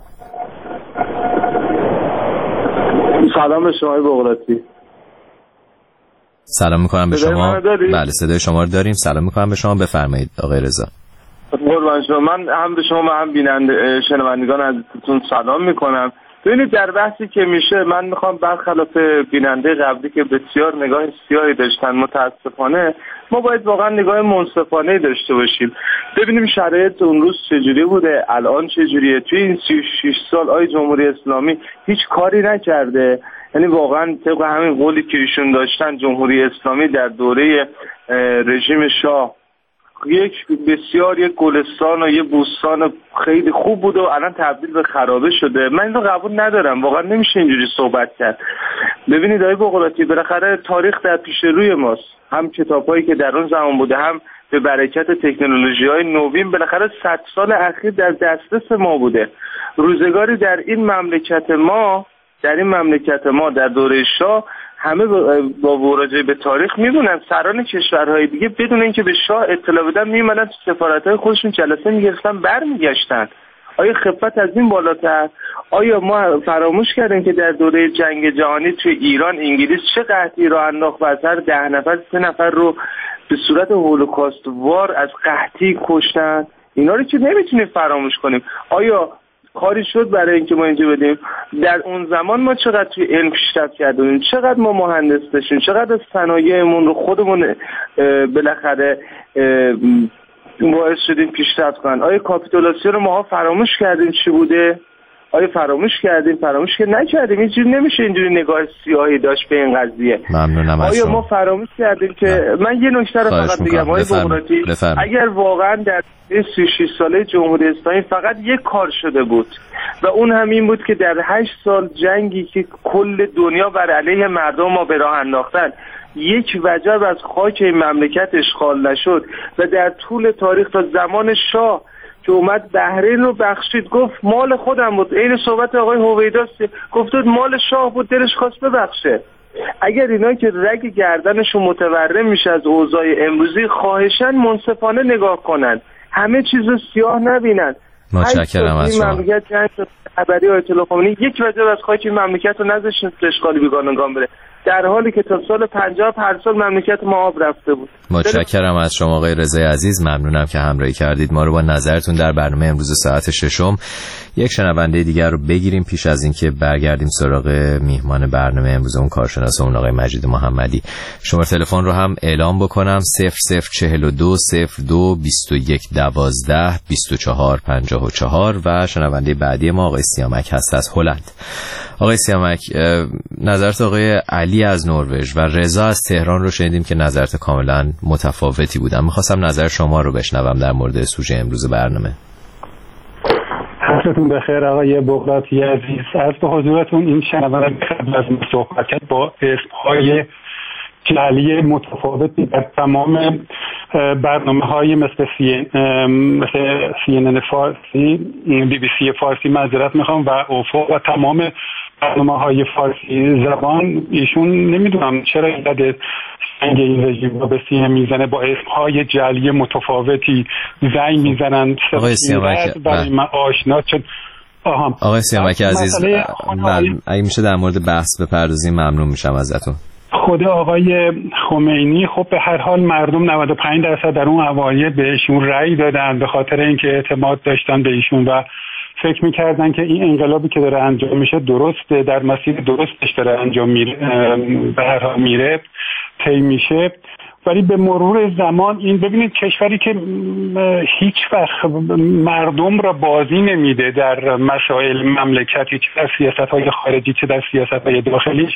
سلام به شما بغراتی. سلام میکنم به شما. بله صدای شما رو داریم. سلام میکنم به شما، بفرمایید آقای رضا. قربان شما. من هم به شما هم بیننده شنوندگان ازتون سلام میکنم. ببینید در بحثی که میشه من میخوام برخلاف بیننده قبلی که بسیار نگاه سیاهی داشتن، متاسفانه ما باید واقعا نگاه منصفانه داشته باشیم، ببینیم شرایط اون روز چجوری بوده، الان چجوریه. توی این سی و شش سال آی جمهوری اسلامی هیچ کاری نکرده. یعنی واقعا طبق همین قولی که ایشون داشتن، جمهوری اسلامی در دوره رژیم شاه یک بسیار یک گلستان و یه بوستان خیلی خوب بود و الان تبدیل به خرابه شده. من اینو قبول ندارم، واقعا نمیشه اینجوری صحبت کرد. ببینید آقای بقراطی، بالاخره تاریخ در پیش روی ماست، هم کتابایی که در اون زمان بوده، هم به برکت تکنولوژی‌های نوین بالاخره صد سال اخیر در دسترس ما بوده. روزگاری در این مملکت ما در این مملکت ما در دوره شاه همه با مراجعه به تاریخ میدونن سران کشورهای دیگه بدون اینکه به شاه اطلاع بدن میمدن تو سفارت‌های خودشون جلسه میگرفتن برمیگشتن. آیا خفت از این بالاتر؟ آیا ما فراموش کردیم که در دوره جنگ جهانی توی ایران انگلیس چه قحطی را انداخت و از هر ده نفر سه نفر رو به صورت هولوکاست وار از قحطی کشتن؟ اینا رو که نمیتونیم فراموش کنیم. آیا کاری شد برای اینکه ما اینجا بدیم؟ در اون زمان ما چقدر توی علم پیشرفت کردیم، چقدر ما مهندس داشتیم، چقدر از صنایعمون رو خودمون بالاخره باعث شدیم پیشرفت کنن. آیا کاپیتولاسیون رو ما فراموش کردیم چی بوده؟ آیا فراموش کردیم؟ فراموش که نکردیم. اینجوری نمیشه اینجوری نگاه سیاهی داشت به این قضیه. ممنونم از شما. آیا ما فراموش کردیم که نه. من یه نکته رو فقط بگم آقای بقراطی، اگر واقعا در سی و شش ساله جمهوری اسلامی فقط یک کار شده بود و اون هم این بود که در هشت سال جنگی که کل دنیا بر علیه مردم ما به راه انداختن یک وجب از خاک این مملکت اشغال نشد و در طول تاریخ تا زمان شاه که اومد بحرین رو بخشید، گفت مال خودم بود. این صحبت آقای هویداست، گفت مال شاه بود دلش خواست ببخشه. اگر اینا که رگ گردنشون متورم میشه از اوضاع امروزی، خواهشاً منصفانه نگاه کنن، همه چیز رو سیاه نبینن. متشکرم از شما. مملکت جنگ خبری آیت الله خمینی یک وجب از خاک این مملکت رو نذاشتن اشغال بیگانگان بره، در حالی که تا سال پنجاه هر سال مملکت ما آب رفته بود. متشکرم از شما آقای رضای عزیز، ممنونم که همراهی کردید ما رو با نظرتون در برنامه امروز ساعت ششم. یک شنونده دیگر رو بگیریم پیش از اینکه برگردیم سراغ میهمان برنامه امروز، اون کارشناس اون آقای مجید محمدی. شماره تلفن رو هم اعلام بکنم: صفر صفر چهل و دو صفر دو بیست و یک دوازده بیست و چهار پنجاه و چهار و شنونده بعدی ما آقای سیامک هست از هلند. آقای سیامک، نظرت آقای علی از نروژ و رضا از تهران رو شنیدیم که نظرت کاملا متفاوتی بودن. میخواستم نظر شما رو بشنوم در مورد سوژه امروز برنامه. حالتون بخیر آقای بقراطی عزیز. از به حضورتون این شنونده قبل از صحبت کرد با اسم‌های جعلی متفاوتی در تمام برنامه‌های مثل سی مثل سی ان ان فارسی، بی بی سی فارسی معذرت میخوام و افق و تمام برنامه‌های فارسی زبان، ایشون نمیدونم چرا اینقدر سنگ این رژیم رو به سینه میزنه، با اسم‌های جعلی متفاوتی زنگ میزنن. آقای سیامک برای من آشنا شد. آقای سیامک عزیز، اگه میشه در مورد بحث بپردازیم ممنون میشم ازتون. خود آقای خمینی خب به هر حال مردم نود و پنج درصد در اون اوایل بهشون رأی دادن به خاطر اینکه اعتماد داشتن به ایشون و فکر میکردن که این انقلابی که داره انجام میشه درسته، در مسیر درستش داره انجام میره، به هر حال میره طی میشه. ولی به مرور زمان این ببینید کشوری که هیچ وقت مردم را بازی نمیده در مسائل مملکتی، چه در سیاست‌های خارجی چه در سیاست‌های داخلیش،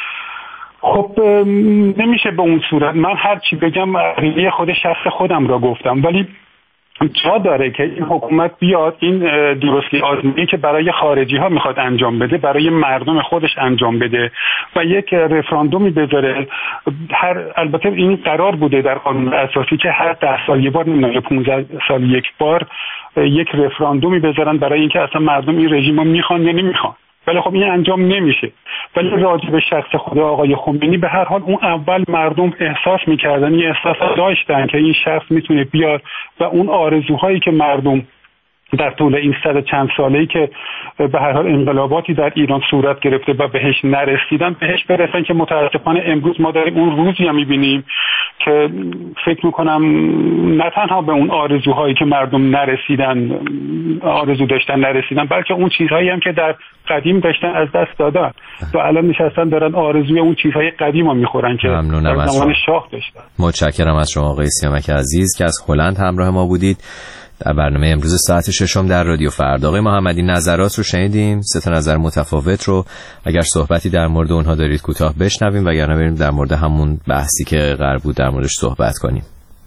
خب نمیشه به اون صورت. من هر چی بگم عقیده خود شخص خودم را گفتم، ولی جا داره که این حکومت بیاد این درستی آزمایی که برای خارجی ها میخواد انجام بده برای مردم خودش انجام بده و یک رفراندومی بذاره. هر البته این قرار بوده در قانون اساسی که هر ده سال یک بار، نمیدونم پانزده سال یک بار یک رفراندومی بذارن برای اینکه اصلا مردم این رژیم رو میخوان یا نمیخوان، ولی خب این انجام نمیشه. ولی راجع به شخص خود آقای خمینی به هر حال اون اول مردم احساس میکردن، این احساس داشتن که این شخص میتونه بیاد و اون آرزوهایی که مردم در طول این صد چند ساله‌ای که به هر حال انقلاباتی در ایران صورت گرفته و بهش نرسیدن بهش برسن، که متاسفانه امروز ما داریم اون روزی هم می‌بینیم که فکر می‌کنم نه تنها به اون آرزوهایی که مردم نرسیدن آرزو داشتن نرسیدن، بلکه اون چیزهایی هم که در قدیم داشتن از دست دادن و الان نشستن دارن آرزوی اون چیزهای قدیم رو میخورن که در زمان شاه داشتن. متشکرم از شما آقای سیامک عزیز که از هلند همراه ما بودید در برنامه امروز ساعت ششم در رادیو فردا. آقای محمدی نظرات رو شنیدیم، سه تا نظر متفاوت رو، اگر صحبتی در مورد اونها دارید کوتاه بشنویم وگرنه بریم در مورد همون بحثی که قرار بود در موردش صحبت کنیم.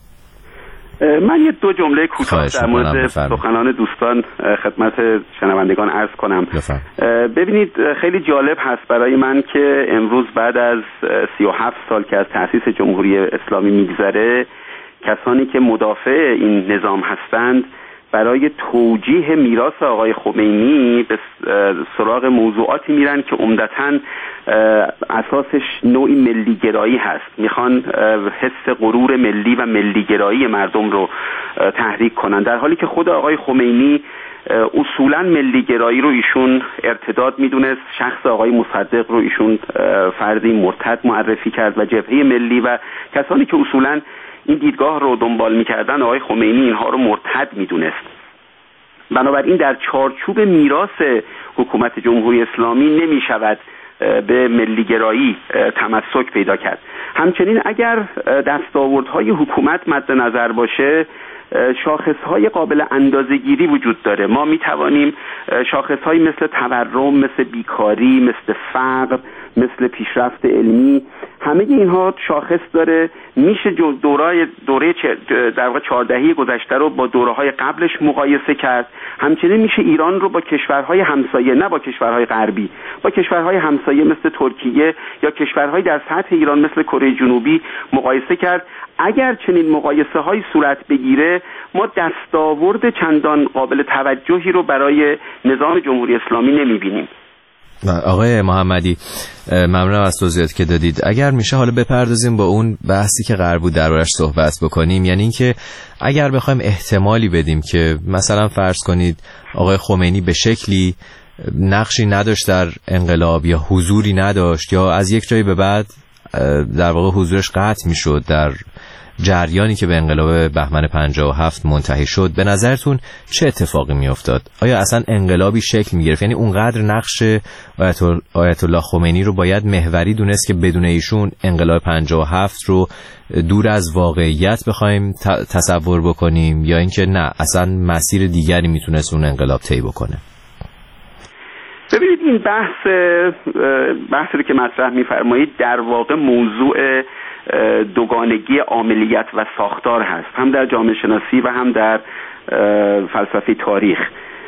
من یه دو جمله کوتاه در مورد سخنان دوستان خدمت شنوندگان عرض کنم. ببینید خیلی جالب هست برای من که امروز بعد از سی و هفت سال که از تأسیس جمهوری اسلامی میگذره، کسانی که مدافع این نظام هستند برای توجیه میراث آقای خمینی به سراغ موضوعاتی میرن که عمدتاً اساسش نوعی ملیگرایی هست. میخوان حس غرور ملی و ملیگرایی مردم رو تحریک کنن، در حالی که خود آقای خمینی اصولاً ملیگرایی رو ایشون ارتداد میدونست. شخص آقای مصدق رو ایشون فردی مرتد معرفی کرد و جبهه ملی و کسانی که اصولاً این دیدگاه رو دنبال میکردن آقای خمینی اینها رو مرتد میدونست. بنابراین در چارچوب میراث حکومت جمهوری اسلامی نمیشود به ملیگرایی تمسک پیدا کرد. همچنین اگر دستاوردهای حکومت مد نظر باشه، شاخصهای قابل اندازه‌گیری وجود داره. ما میتوانیم شاخصهایی مثل تورم، مثل بیکاری، مثل فقر، مثل پیشرفت علمی، همه اینها شاخص داره. میشه دوره دوره در واقع چهاردهی گذشته رو با دوره‌های قبلش مقایسه کرد. همچنین میشه ایران رو با کشورهای همسایه، نه با کشورهای غربی، با کشورهای همسایه مثل ترکیه یا کشورهای در سطح ایران مثل کره جنوبی مقایسه کرد. اگر چنین مقایسه های صورت بگیره، ما دستاورد چندان قابل توجهی رو برای نظام جمهوری اسلامی نمیبینیم. آقای محمدی ممنونم از توضیحاتی که دادید. اگر میشه حالا بپردازیم با اون بحثی که قرار بود دربارش صحبت بکنیم، یعنی اینکه اگر بخوایم احتمالی بدیم که مثلا فرض کنید آقای خمینی به شکلی نقشی نداشت در انقلاب یا حضوری نداشت یا از یک جایی به بعد در واقع حضورش قطع میشد در جریانی که به انقلاب بهمن پنجاه و هفت منتهی شد، به نظرتون چه اتفاقی میافتاد؟ آیا اصلا انقلابی شکل میگرفت؟ یعنی اونقدر نقش آیت الله خمینی رو باید محوری دونست که بدون ایشون انقلاب پنجاه و هفت رو دور از واقعیت بخوایم تصور بکنیم، یا اینکه نه اصلا مسیر دیگری میتونست اون انقلاب طی بکنه؟ ببینید این بحث بحثی که مطرح میفرمایید در واقع موضوع دوگانگی عاملیت و ساختار هست، هم در جامعه شناسی و هم در فلسفه تاریخ.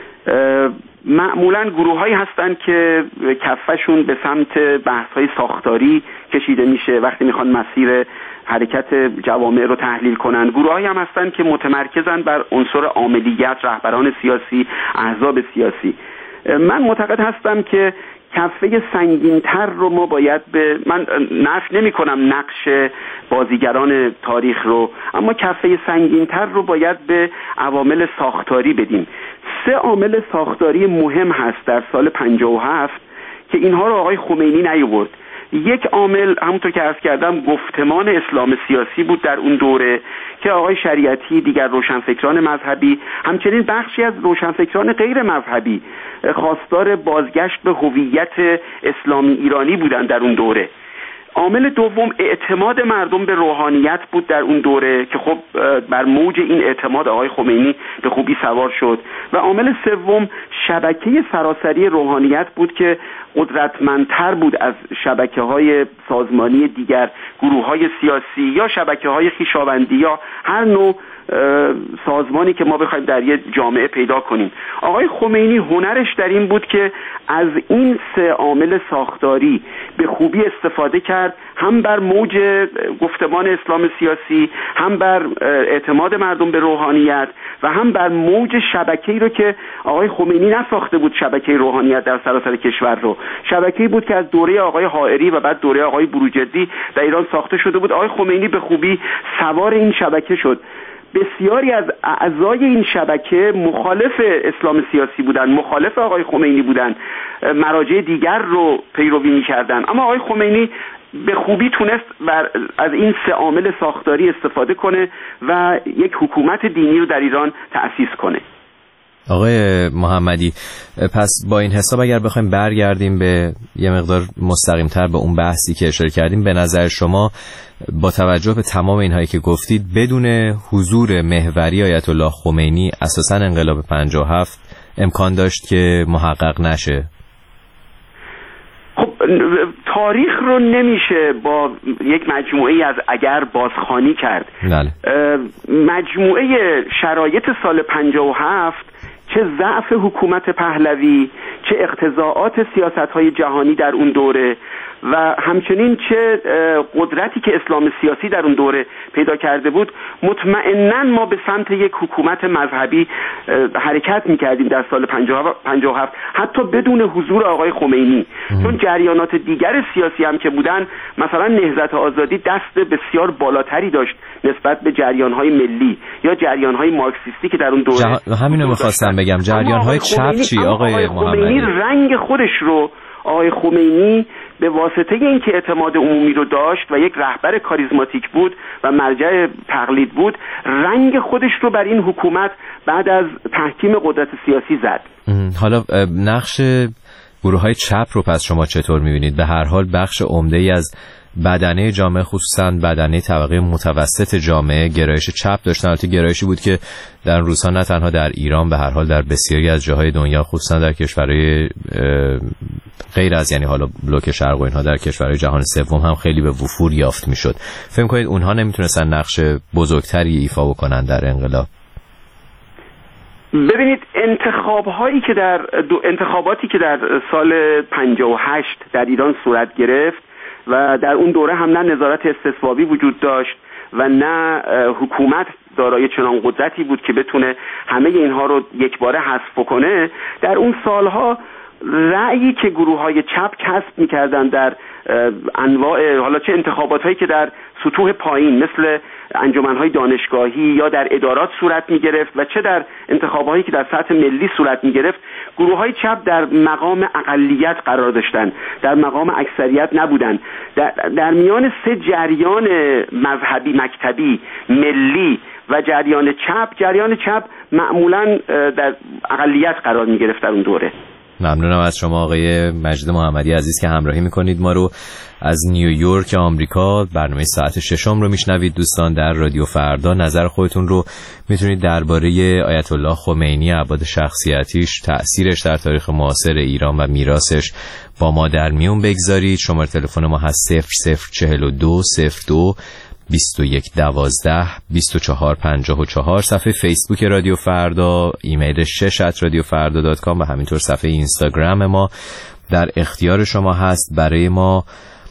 معمولاً گروه‌هایی هستند که کفشون به سمت بحث‌های ساختاری کشیده میشه وقتی میخوان مسیر حرکت جوامع رو تحلیل کنن. گروه‌هایی هم هستند که متمرکزن بر عنصر عاملیت، رهبران سیاسی، احزاب سیاسی. من معتقد هستم که کفه سنگین‌تر رو ما باید به، من نفی نمی‌کنم نقش بازیگران تاریخ رو، اما کفه سنگین‌تر رو باید به عوامل ساختاری بدیم. سه عامل ساختاری مهم هست در سال پنجاه و هفت که اینها رو آقای خمینی نیاورد. یک عامل همونطور که عرض کردم گفتمان اسلام سیاسی بود در اون دوره که آقای شریعتی، دیگر روشنفکران مذهبی، همچنین بخشی از روشنفکران غیر مذهبی خواستار بازگشت به هویت اسلامی ایرانی بودند در اون دوره. عامل دوم اعتماد مردم به روحانیت بود در اون دوره که خب بر موج این اعتماد آقای خمینی به خوبی سوار شد. و عامل سوم شبکه سراسری روحانیت بود که قدرتمندتر بود از شبکه‌های سازمانی دیگر گروه‌های سیاسی یا شبکه‌های خویشاوندی یا هر نوع سازمانی که ما بخوایم در یک جامعه پیدا کنیم. آقای خمینی هنرش در این بود که از این سه عامل ساختاری به خوبی استفاده کرد، هم بر موج گفتمان اسلام سیاسی، هم بر اعتماد مردم به روحانیت و هم بر موج شبکه‌ای رو که آقای خمینی نساخته بود. شبکه روحانیت در سراسر کشور رو، شبکه‌ای بود که از دوره آقای حائری و بعد دوره آقای بروجردی در ایران ساخته شده بود. آقای خمینی به خوبی سوار این شبکه شد. بسیاری از اعضای این شبکه مخالف اسلام سیاسی بودن، مخالف آقای خمینی بودن، مراجع دیگر رو پیروی می‌کردن. اما آقای خمینی به خوبی تونست بر از این سه عامل ساختاری استفاده کنه و یک حکومت دینی رو در ایران تأسیس کنه. آقای محمدی، پس با این حساب اگر بخوایم برگردیم به یه مقدار مستقیم‌تر به اون بحثی که اشاره کردیم، به نظر شما با توجه به تمام اینهایی که گفتید بدون حضور محوری آیت الله خمینی اساساً انقلاب پنجاه و هفت امکان داشت که محقق نشه؟ خب تاریخ رو نمیشه با یک مجموعه از اگر بازخوانی کرد. بله. مجموعه شرایط سال پنجاه و هفت، چه ضعف حکومت پهلوی، چه اقتضاعات سیاست‌های جهانی در اون دوره و همچنین چه قدرتی که اسلام سیاسی در اون دوره پیدا کرده بود، مطمئناً ما به سمت یک حکومت مذهبی حرکت می‌کردیم در سال پنجاه و هفت، حتی بدون حضور آقای خمینی. چون جریانات دیگر سیاسی هم که بودن، مثلا نهضت آزادی دست بسیار بالاتری داشت نسبت به جریان‌های ملی یا جریان‌های مارکسیستی که در اون دوره جه... همین رو می‌خواستم بگم. جریان‌های چپ چی آقای, آقای خمینی رنگ خودش رو آقای خمینی به واسطه اینکه اعتماد عمومی رو داشت و یک رهبر کاریزماتیک بود و مرجع تقلید بود، رنگ خودش رو بر این حکومت بعد از تحکیم قدرت سیاسی زد. حالا نقش گروه‌های چپ رو پس شما چطور می‌بینید؟ به هر حال بخش عمده‌ای از بدنه جامعه، خصوصا بدنه طبقه متوسط جامعه، گرایش چپ داشتن. البته گرایشی بود که در روزها نه تنها در ایران، به هر حال در بسیاری از جاهای دنیا، خصوصا در کشورهای غیر از یعنی حالا بلوک شرق و اینها، در کشورهای جهان سوم هم خیلی به وفور یافت میشد. فکر کنید اونها نمیتونستن نقش بزرگتری ایفا بکنن در انقلاب؟ ببینید، انتخاب هایی که در دو انتخاباتی که در سال پنجاه و هشت در ایران صورت گرفت و در اون دوره هم نه نظارت استصوابی وجود داشت و نه حکومت دارای چنان قدرتی بود که بتونه همه اینها رو یکباره حذف کنه، در اون سالها رأیی که گروه‌های چپ کسب می‌کردن در انواع، حالا چه انتخابات‌هایی که در سطوح پایین مثل انجمن‌های دانشگاهی یا در ادارات صورت می‌گرفت و چه در انتخاباتی که در سطح ملی صورت می‌گرفت، گروه‌های چپ در مقام اقلیت قرار داشتن، در مقام اکثریت نبودن. در, در میان سه جریان مذهبی مکتبی، ملی و جریان چپ، جریان چپ معمولاً در اقلیت قرار می‌گرفت در اون دوره. ممنونم از شما آقای مجید محمدی عزیز که همراهی میکنید ما رو از نیویورک آمریکا. برنامه ساعت ششم رو میشنوید دوستان در رادیو فردا. نظر خودتون رو میتونید درباره آیت الله خمینی، ابعاد شخصیتیش، تأثیرش در تاریخ معاصر ایران و میراثش با ما در میون بگذارید. شماره تلفن ما هست صفر صفر چهل و دو صفر دو بیست و یک دوازده بیست و چهار پنجاه و چهار، صفحه فیسبوک رادیو فردا، ایمیل شش ات رادیو فردا دات کام و همینطور صفحه اینستاگرام ما در اختیار شما هست. برای ما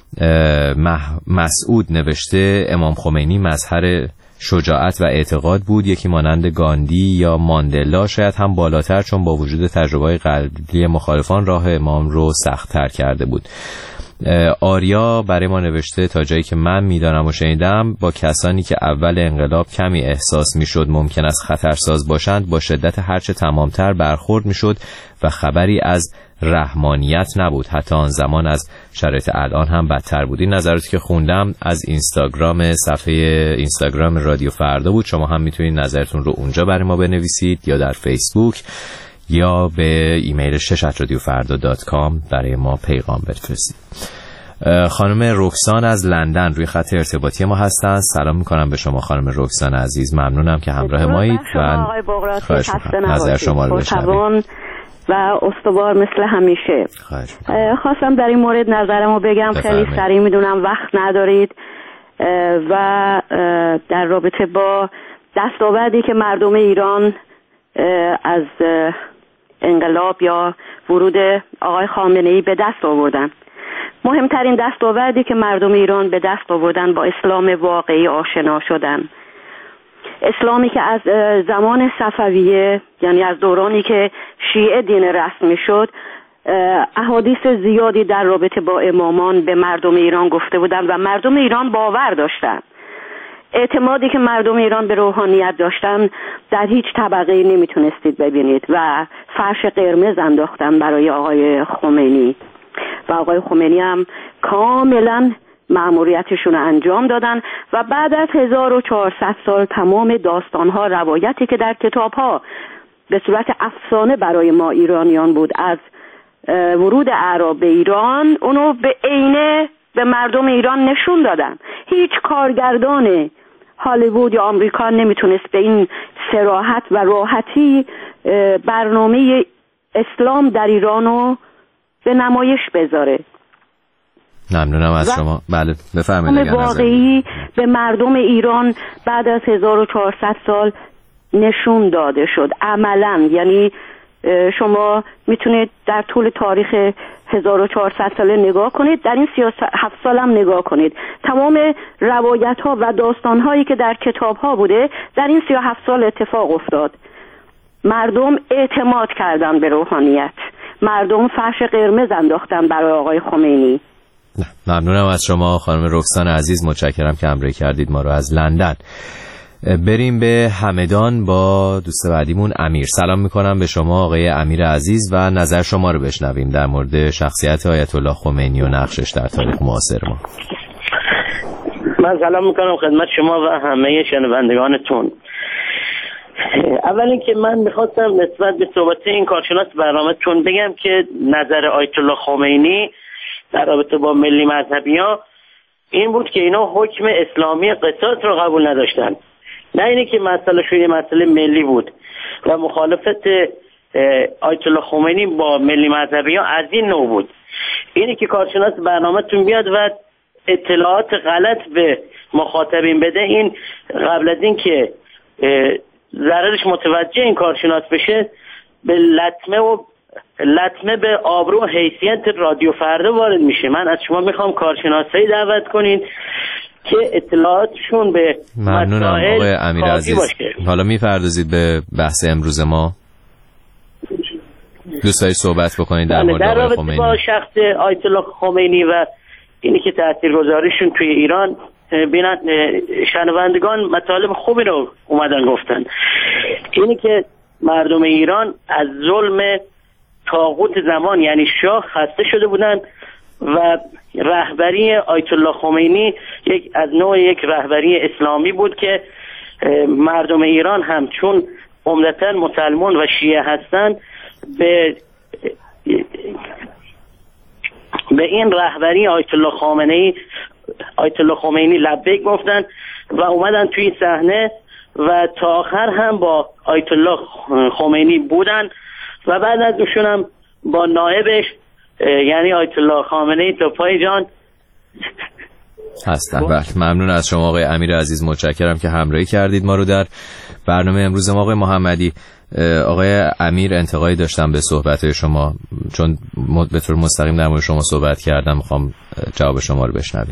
مسعود نوشته امام خمینی مظهر شجاعت و اعتقاد بود، یکی مانند گاندی یا ماندلا، شاید هم بالاتر، چون با وجود تجربه‌های قبلی مخالفان راه امام رو سخت‌تر کرده بود. آریا برای ما نوشته تا جایی که من میدانم و شنیدم با کسانی که اول انقلاب کمی احساس میشد ممکن است خطرساز باشند با شدت هرچه تمامتر برخورد میشد و خبری از رحمانیت نبود. حتی آن زمان از شرایط الان هم بدتر بود. این نظراتی که خوندم از اینستاگرام، صفحه اینستاگرام رادیو فردا بود. شما هم میتونید نظرتون رو اونجا برای ما بنویسید یا در فیسبوک یا به ایمیل شش ات رادیو فردا دات کام برای ما پیغام بفرستید. خانم رکسان از لندن روی خط ارتباطی ما هستن. سلام میکنم به شما خانم رکسان عزیز، ممنونم که همراه مایید و خواهش میکنم نظر شما رو بشنویم و استوار مثل همیشه. خواستم در این مورد نظرمو بگم. خیلی سریع، میدونم وقت ندارید و در رابطه با دستاوردی که مردم ایران از انقلاب یا ورود آقای خامنه‌ای به دست آوردن، مهمترین دستاوردی که مردم ایران به دست آوردن با اسلام واقعی آشنا شدن. اسلامی که از زمان صفویه، یعنی از دورانی که شیعه دین رسمی شد، احادیث زیادی در رابطه با امامان به مردم ایران گفته بودن و مردم ایران باور داشتن. اعتمادی که مردم ایران به روحانیت داشتن در هیچ طبقه نمیتونستید ببینید و فرش قرمز انداختن برای آقای خمینی و آقای خمینی هم کاملا مأموریتشون رو انجام دادن و بعد از هزار و چهارصد سال تمام داستانها، روایتی که در کتابها به صورت افسانه برای ما ایرانیان بود از ورود اعراب به ایران، اونو به عینه به مردم ایران نشون دادن. هیچ کارگردان هالیوود یا آمریکا نمیتونست به این صراحت و راحتی برنامه اسلام در ایرانو به نمایش بذاره. ممنونم از شما. بله بفرمایید. واقعی به مردم ایران بعد از هزار و چهارصد سال نشون داده شد عملاً. یعنی شما میتونید در طول تاریخ هزار و چهارصد ساله نگاه کنید، در این سی و هفت سال هم نگاه کنید، تمام روایت ها و داستان هایی که در کتاب ها بوده در این سی و هفت سال اتفاق افتاد. مردم اعتماد کردن به روحانیت، مردم فرش قرمز انداختن برای آقای خمینی. ممنونم از شما خانم رکسان عزیز، متشکرم که همراهی کردید ما رو از لندن. بریم به همدان با دوست بعدیمون امیر. سلام میکنم به شما آقای امیر عزیز و نظر شما رو بشنویم در مورد شخصیت آیت الله خمینی و نقشش در تاریخ معاصر ما. من سلام میکنم خدمت شما و همه شنوندگانتون. اول اینکه من میخواستم نسبت به صحبت این کارشناس برنامه‌تون بگم که نظر آیت الله خمینی در رابطه با ملی مذهبی‌ها این بود که اینا حکم اسلامی قصاص رو قبول نداشتن، نه اینی که مسئله شوی مسئله ملی بود و مخالفت آیت الله خمینی با ملی مذهبی‌ها از این نوع بود. اینی که کارشناس برنامه‌تون بیاد و اطلاعات غلط به مخاطبین بده، این قبل از این که ضررش متوجه این کارشناس بشه به لطمه و لطمه به آبرو و حیثیت رادیو فردا وارد میشه. من از شما میخوام کارشناسایی دعوت کنین که اطلاعاتشون به ممنونم آقای امیر عزیز باشه. حالا میپردازید به بحث امروز ما، دوست دارید صحبت بکنید در مورد آقای خمینی با شخص آیت الله خمینی و اینی که تاثیرگذاریشون توی ایران. بینن شنوندگان مطالب خوبی رو اومدن گفتن، اینی که مردم ایران از ظلم طاغوت زمان یعنی شاه خسته شده بودن و رهبری آیت الله خمینی یک از نوع یک رهبری اسلامی بود که مردم ایران هم چون عمدتاً مسلمان و شیعه هستن به به این رهبری آیت الله خامنه‌ای آیت الله خمینی لبیک گفتن و اومدن توی صحنه و تا آخر هم با آیت الله خمینی بودن و بعد از اونشون هم با نائبش یعنی آیت الله خامنه‌ای تا پای جان هستن. بله ممنون از شما آقای امیر عزیز، متشکرم که همراهی کردید ما رو در برنامه امروز ما. آقای محمدی، آقای امیر انتقادی داشتم به صحبت شما، چون به طور مستقیم در مورد شما صحبت کردم، میخوام جواب شما رو بشنویم.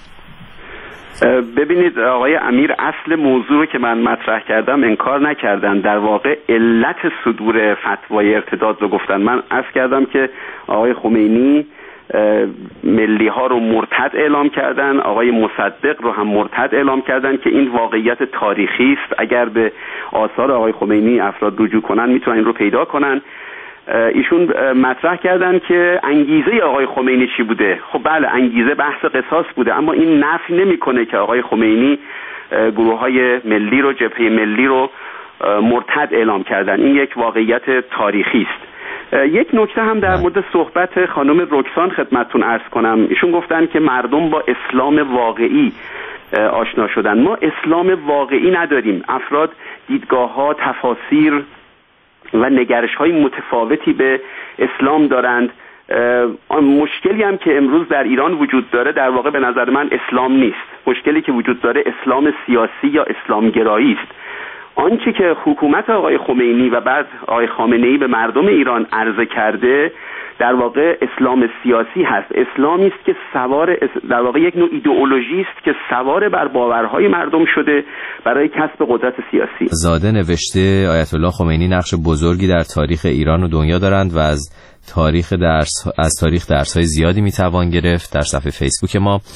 ببینید آقای امیر اصل موضوع رو که من مطرح کردم انکار نکردن، در واقع علت صدور فتوای ارتداد رو گفتن. من عرض کردم که آقای خمینی ملی ها رو مرتد اعلام کردن، آقای مصدق رو هم مرتد اعلام کردن که این واقعیت تاریخی است. اگر به آثار آقای خمینی افراد رجوع کنن میتونن این رو پیدا کنن. ایشون مطرح کردن که انگیزه آقای خمینی چی بوده. خب بله انگیزه بحث قصاص بوده، اما این نفی نمیکنه که آقای خمینی گروه های ملی رو، جبهه ملی رو مرتد اعلام کردن. این یک واقعیت تاریخی است. یک نکته هم در مورد صحبت خانم رکسان خدمتتون عرض کنم. ایشون گفتن که مردم با اسلام واقعی آشنا شدن. ما اسلام واقعی نداریم. افراد دیدگاه‌ها، تفاسیر و نگرش‌های متفاوتی به اسلام دارند. مشکلی هم که امروز در ایران وجود داره در واقع به نظر من اسلام نیست. مشکلی که وجود داره اسلام سیاسی یا اسلامگرایی است. آنچه که حکومت آقای خمینی و بعد آقای خامنه‌ای به مردم ایران عرضه کرده در واقع اسلام سیاسی هست. اسلامی است که سوار در واقع یک نوع ایدئولوژی است که سوار بر باورهای مردم شده برای کسب قدرت سیاسی. زاده نوشته آیت الله خمینی نقش بزرگی در تاریخ ایران و دنیا دارند و از تاریخ درس از تاریخ درس‌های زیادی میتوان گرفت. در صفحه فیسبوک ما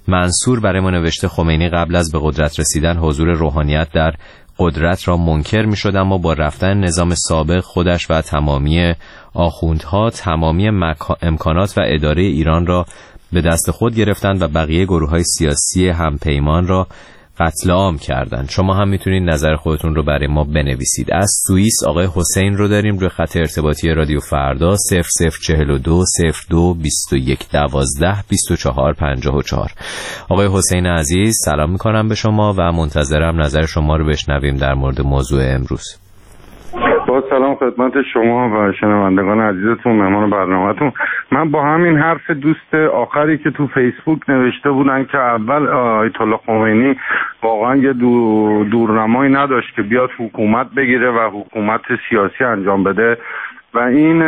منصور برای ما نوشته خمینی قبل از به قدرت رسیدن حضور روحانیت در قدرت را منکر می شد، اما با رفتن نظام سابق خودش و تمامی آخوندها تمامی مکا... امکانات و اداره ایران را به دست خود گرفتند و بقیه گروه‌های سیاسی همپیمان را قتل عام کردند. شما هم میتونید نظر خودتون رو برای ما بنویسید. از سوئیس آقای حسین رو داریم روی خط ارتباطی رادیو فردا صفر صفر چهل و دو صفر دو بیست و یک دوازده بیست و چهار پنجاه و چهار. آقای حسین عزیز سلام میکنم به شما و منتظرم نظر شما رو بشنویم در مورد موضوع امروز. با سلام خدمت شما و شنوندگان عزیزتون، مهمان برنامه‌تون. من با همین حرف دوست آخری که تو فیسبوک نوشته بودن که اول آیت الله خمینی واقعا یه دور دورنمایی نداشت که بیاد حکومت بگیره و حکومت سیاسی انجام بده و این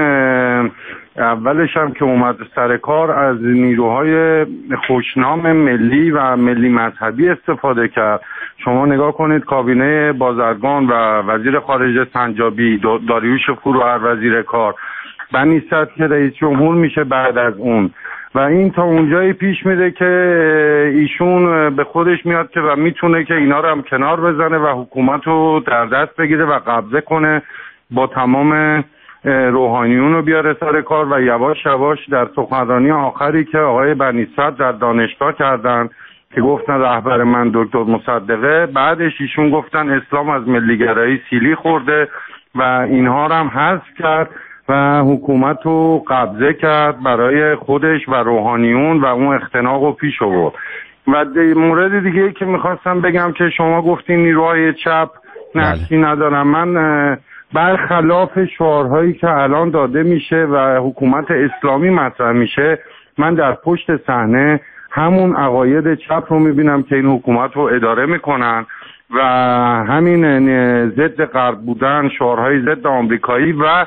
اولش هم که اومد سر کار از نیروهای خوشنام ملی و ملی مذهبی استفاده کرد. شما نگاه کنید کابینه بازرگان و وزیر خارجه سنجابی، داریوش فروهر وزیر کار، بنی صدر که رئیس جمهور میشه بعد از اون، و این تا اونجایی پیش میره که ایشون به خودش میاد که و میتونه که اینا رو هم کنار بزنه و حکومت رو در دست بگیره و قبضه کنه، با تمام روحانیون رو بیاره سر کار. و یواش یواش در سخنرانی آخری که آقای بنی صدر در دانشگاه کردن که گفتن رهبر من دکتر مصدقه، بعدش ایشون گفتن اسلام از ملیگرایی سیلی خورده و اینها رو هم حذف کرد و حکومت رو قبضه کرد برای خودش و روحانیون و اون اختناق رو پیش آورد. و مورد دیگه که میخواستم بگم که شما گفتین نیروهای چپ نقشی ندارم. من برخلاف شعارهایی که الان داده میشه و حکومت اسلامی مطرح میشه، من در پشت صحنه همون عقاید چپ رو میبینم که این حکومت رو اداره میکنن و همین ضد غرب بودن، شعارهای ضد آمریکایی و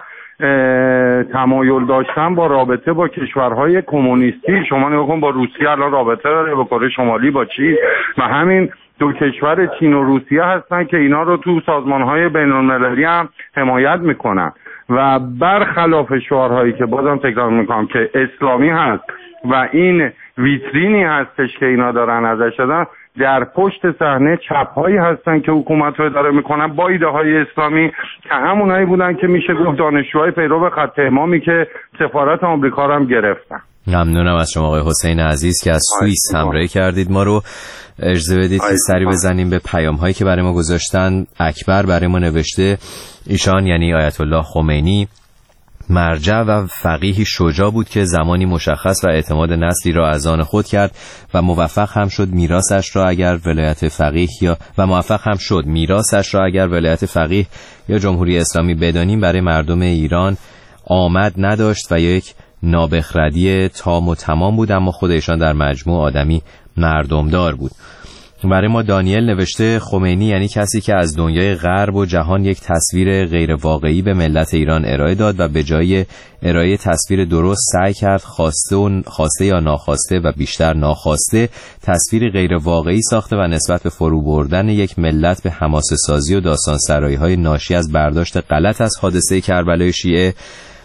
تمایل داشتن با رابطه با کشورهای کمونیستی. شما نگاه کن با روسیه الان رابطه داره، با کره شمالی با چین، و همین دو کشور چین و روسیه هستن که اینا رو تو سازمانهای بین‌المللی هم حمایت میکنن. و برخلاف شعارهایی که بازم تکرار میکنم که اسلامی هست و این ویترینی هستش که اینا دارن ازش دادن، در پشت صحنه چپ‌هایی هستن که حکومت رو اداره میکنن با ایده‌های اسلامی که همونایی بودن که میشه گفت دانشجوهای پیرو خط امامی که سفارت آمریکا رو هم گرفتن. ممنونم از شما آقای حسین عزیز که از سوئیس همراهی کردید ما رو. اجازه بدید که سری بزنیم به پیام هایی که برای ما گذاشتن. اکبر برای ما نوشته ایشان یعنی آیت الله خمینی مرجع و فقیهی شجاع بود که زمانی مشخص و اعتماد نسلی را از آن خود کرد و موفق هم شد میراثش را اگر ولایت فقیه یا و موفق هم شد میراثش را اگر ولایت فقیه یا جمهوری اسلامی بدانیم برای مردم ایران آمد نداشت و یک نابخردی تام و تمام بود، اما خود ایشان در مجموع آدمی مردمدار بود. برای ما دانیل نوشته خمینی یعنی کسی که از دنیای غرب و جهان یک تصویر غیر واقعی به ملت ایران ارائه داد و به جای ارائه تصویر درست سعی کرد خواسته و خواسته یا ناخواسته و بیشتر ناخواسته تصویر غیر واقعی ساخته و نسبت به فرو بردن یک ملت به حماسه سازی و داستان سرایی های ناشی از برداشت غلط از حادثه کربلای شیعه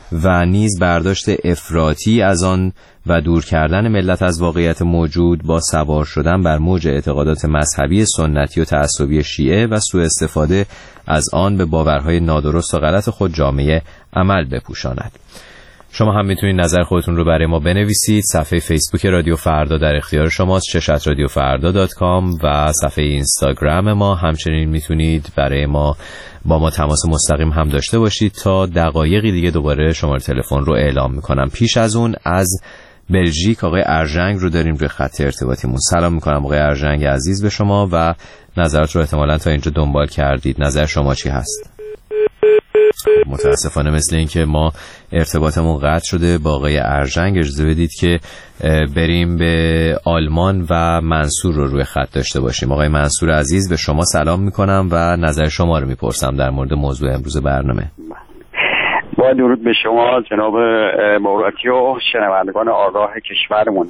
و نیز برداشت افراطی از آن و دور کردن ملت از واقعیت موجود با سوار شدن بر موج اعتقادات مذهبی سنتی و تعصبی شیعه و سوء استفاده از آن به باورهای نادرست و غلط خود جامعه عمل بپوشاند. شما هم میتونید نظر خودتون رو برای ما بنویسید. صفحه فیسبوک رادیو فردا در اختیار شماست، ششت رادیو فردا دات کام، و صفحه اینستاگرام ما. همچنین میتونید برای ما با ما تماس مستقیم هم داشته باشید. تا دقایقی دیگه دوباره شماره تلفن رو اعلام میکنم. پیش از اون از بلژیک آقای ارژنگ رو داریم روی خط ارتباطیمون. سلام میکنم آقای ارژنگ عزیز به شما و نظرات رو احتمالاً تا اینجا دنبال کردید. نظر شما چی هست؟ متاسفانه مثل این که ما ارتباطمون قطع شده با آقای ارژنگ. اجازه بدید که بریم به آلمان و منصور رو روی خط داشته باشیم. آقای منصور عزیز به شما سلام میکنم و نظر شما رو میپرسم در مورد موضوع امروز برنامه. با درود به شما جناب موراتی و شنوندگان آگاه کشورمون.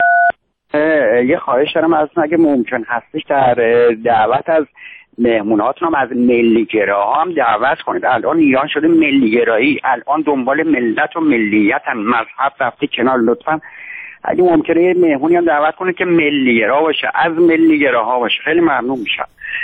یه خواهش دارم ازتون اگه ممکن هستش در دعوت از مهموناتون هم از ملیگراها هم دعوت کنید. الان ایران شده ملیگرایی، الان دنبال ملت و ملیت هم، مذهب رفته کنار. لطفا اگه ممکنه یه مهمونی هم دعوت کنه که ملی‌گرا باشه، از ملی‌گراها باشه، خیلی ممنون میشم.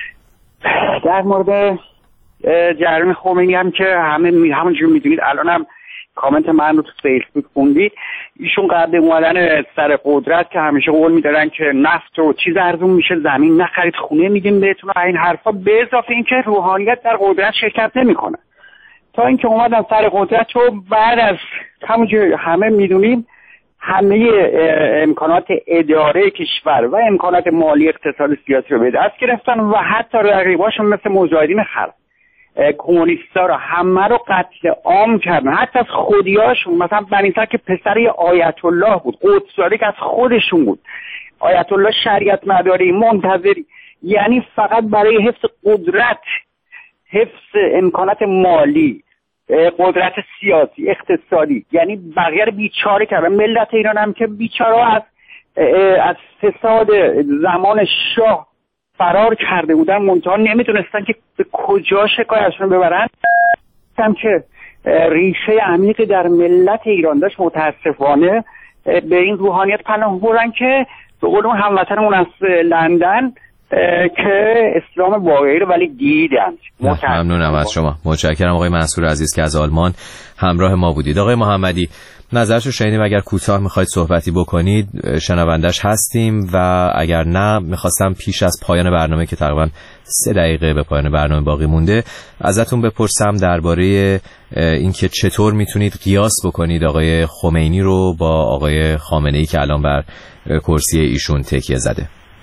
در مورد جریان خمینی هم که همه همونجور میدونید، الان هم کامنت من رو تو فیسبوک خوندید، ایشون قبل اومدن سر قدرت که همیشه قول میدارن که نفت و چیز ارزون میشه، زمین نخرید، خونه میدیم بهتون، این حرفا، به اضافه اینکه روحانیت در قدرت شرکت نمیکنه. تا اینکه اومدن سر قدرت و بعد از همونجور همه میدونیم همه امکانات اداره کشور و امکانات مالی اقتصادی سیاسی رو به دست گرفتن و حتی رقیباشون مثل مجاهدین خلق کمونیستا رو همه رو قتل عام کردن، حتی از خودیاشون. مثلا بنی‌تر که پسر آیت الله بود، قدس‌زاده که از خودشون بود، آیت الله شریعت مداری منتظری، یعنی فقط برای حفظ قدرت، حفظ امکانات مالی، قدرت سیاسی، اقتصادی، یعنی بقیه رو بیچاره کردن. ملت ایران هم که بیچاره از از فساد زمان شاه فرار کرده بودن، منتها نمیتونستن که به کجا شکایتشون ببرن. هم که ریشه عمیقی در ملت ایران داشت، متاسفانه به این روحانیت پناه بردن که به قول اون هموطنمون از لندن که اسلام واقعی رو ولی دیدن. ممنونم از شما، متشکرم آقای منصور عزیز که از آلمان همراه ما بودید. آقای محمدی نظرشو شنیدیم، اگر کوتاه میخواید صحبتی بکنید شنوندش هستیم، و اگر نه میخواستم پیش از پایان برنامه که تقریبا سه دقیقه به پایان برنامه باقی مونده ازتون بپرسم درباره اینکه چطور میتونید قیاس بکنید آقای خمینی رو با آقای خامنه‌ای که الان بر کرسی ایشون تکیه زده.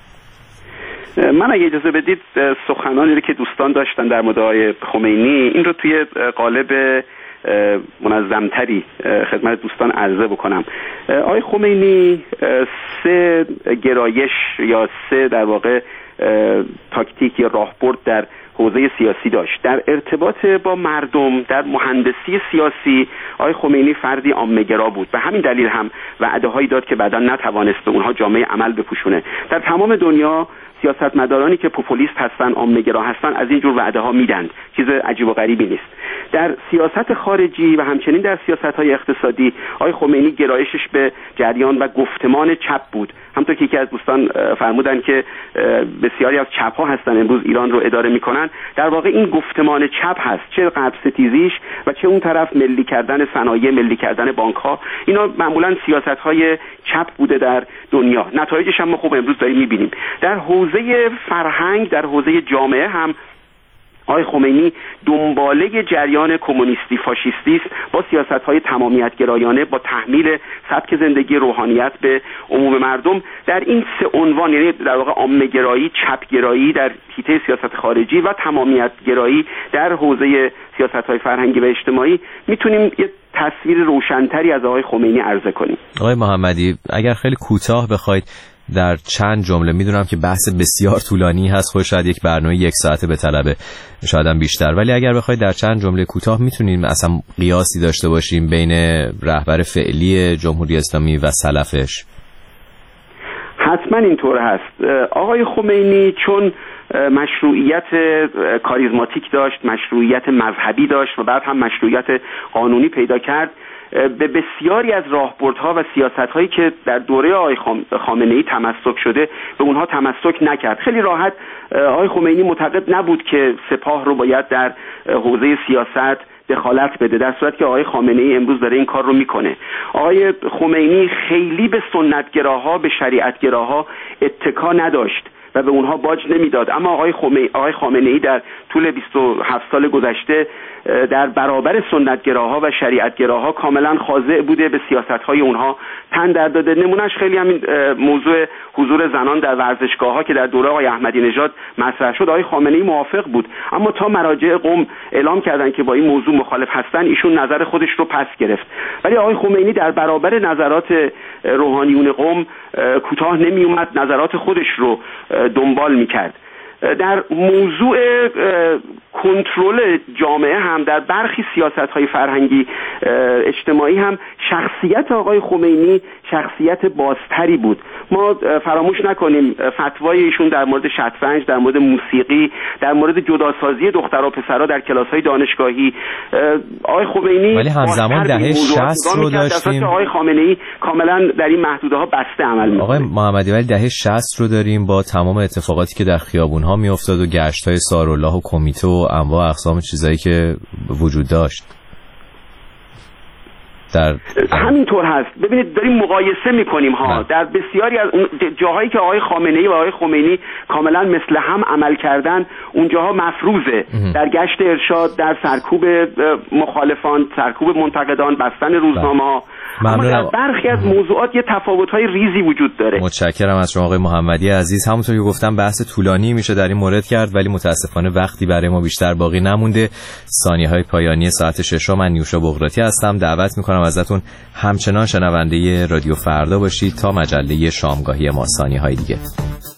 من اگه اجازه بدید سخنانی رو که دوستان داشتن در مورد آقای خمینی این رو توی قالب منظمتری خدمت دوستان عرضه بکنم. آقای خمینی سه گرایش یا سه در واقع تاکتیک یا راهبرد در حوزه سیاسی داشت. در ارتباط با مردم، در مهندسی سیاسی آقای خمینی فردی عامه‌گرا بود، به همین دلیل هم وعده‌هایی داد که بعدا نتوانست به اونها جامعه عمل بپوشونه. در تمام دنیا سیاستمدارانی که پوپولیست هستن، عامه‌گرا هستن، از این جور وعده‌ها میدن، چیز عجیب و غریبی نیست. در سیاست خارجی و همچنین در سیاست‌های اقتصادی آقای خمینی گرایشش به جریان و گفتمان چپ بود. همونطور که یکی از دوستان فرمودن که بسیاری از چپ‌ها هستن امروز ایران رو اداره می‌کنن، در واقع این گفتمان چپ هست، چه غرب ستیزیش و چه اون طرف ملی کردن صنایع، ملی کردن بانک‌ها، اینا معمولاً سیاست‌های چپ بوده در دنیا. نتایجش هم ما خوب امروز داریم می‌بینیم. در حوزه فرهنگ، در حوزه جامعه هم آقای خمینی دنباله جریان کمونیستی فاشیستی است، با سیاست‌های تمامیت گرایانه، با تحمیل سبک زندگی روحانیت به عموم مردم. در این سه عنوان، یعنی در واقع عامه‌گرایی، چپ‌گرایی در حیطه سیاست خارجی و تمامیت گرایی در حوزه سیاست‌های فرهنگی و اجتماعی، میتونیم یه تصویر روشن‌تری از آقای خمینی عرضه کنیم. آقای محمدی اگر خیلی کوتاه بخواید در چند جمله، میدونم که بحث بسیار طولانی هست، خود شاید یک برنامه یک ساعته به طلبه، شاید هم بیشتر، ولی اگر بخواید در چند جمله کوتاه میتونیم اصلا قیاسی داشته باشیم بین رهبر فعلی جمهوری اسلامی و سلفش؟ حتما اینطور هست. آقای خمینی چون مشروعیت کاریزماتیک داشت، مشروعیت مذهبی داشت و بعد هم مشروعیت قانونی پیدا کرد، به بسیاری از راهبردها و سیاست‌هایی که در دوره آقای خامنه‌ای تمسک شده به اونها تمسک نکرد. خیلی راحت آقای خمینی معتقد نبود که سپاه رو باید در حوزه سیاست دخالت بده، در صورتی که آقای خامنه‌ای امروز داره این کار رو میکنه. آقای خمینی خیلی به سنتگراها، به شریعتگراها اتکا نداشت و به اونها باج نمیداد، اما آقای خمینی آقای خامنه‌ای در طول بیست و هفت سال گذشته در برابر سنتگراها و شریعتگراها کاملا خاضع بوده، به سیاست‌های اونها تن در داده. نمونهش خیلی همین موضوع حضور زنان در ورزشگاه‌ها که در دوره آقای احمدی نژاد مطرح شد، آقای خامنه‌ای موافق بود، اما تا مراجع قم اعلام کردن که با این موضوع مخالف هستن، ایشون نظر خودش رو پس گرفت. ولی آقای خمینی در برابر نظرات روحانیون قم کوتاه نمی اومد، نظرات خودش رو دنبال می‌کرد. در موضوع کنترل جامعه هم در برخی سیاست‌های فرهنگی اجتماعی هم شخصیت آقای خمینی شخصیت بازتری بود. ما فراموش نکنیم فتوای ایشون در مورد شطرنج، در مورد موسیقی، در مورد جداسازی دخترها و پسرها در کلاس‌های دانشگاهی، آقای خمینی ولی همزمان دهه شصت رو داشتیم. آقای خامنه‌ای کاملا در این محدوده‌ها بسته عمل می‌کنه. آقای محمدی ولی دهه شصت رو داریم با تمام اتفاقاتی که در خیابون‌ها می‌افتاد و گشت‌های سارالله و کمیته و انواع اقسام چیزایی که وجود داشت. در همینطور هست. ببینید داریم مقایسه میکنیم ها نه. در بسیاری از جاهایی که آقای خامنه‌ای و آقای خمینی کاملا مثل هم عمل کردن اونجاها مفروضه. در گشت ارشاد، در سرکوب مخالفان، سرکوب منتقدان، بستن روزنامه‌ها، اما در برخی از موضوعات یه تفاوت‌های ریزی وجود داره. متشکرم از شما آقای محمدی عزیز. همونطور که گفتم بحث طولانی میشه در این مورد کرد ولی متاسفانه وقتی برای ما بیشتر باقی نمونده. ثانیه‌های پایانی ساعت ششم من نیوشا بغراتی هستم. دعوت می‌کنم ازتون همچنان شنونده رادیو فردا باشید تا مجله شامگاهی ما ثانیه‌های دیگه.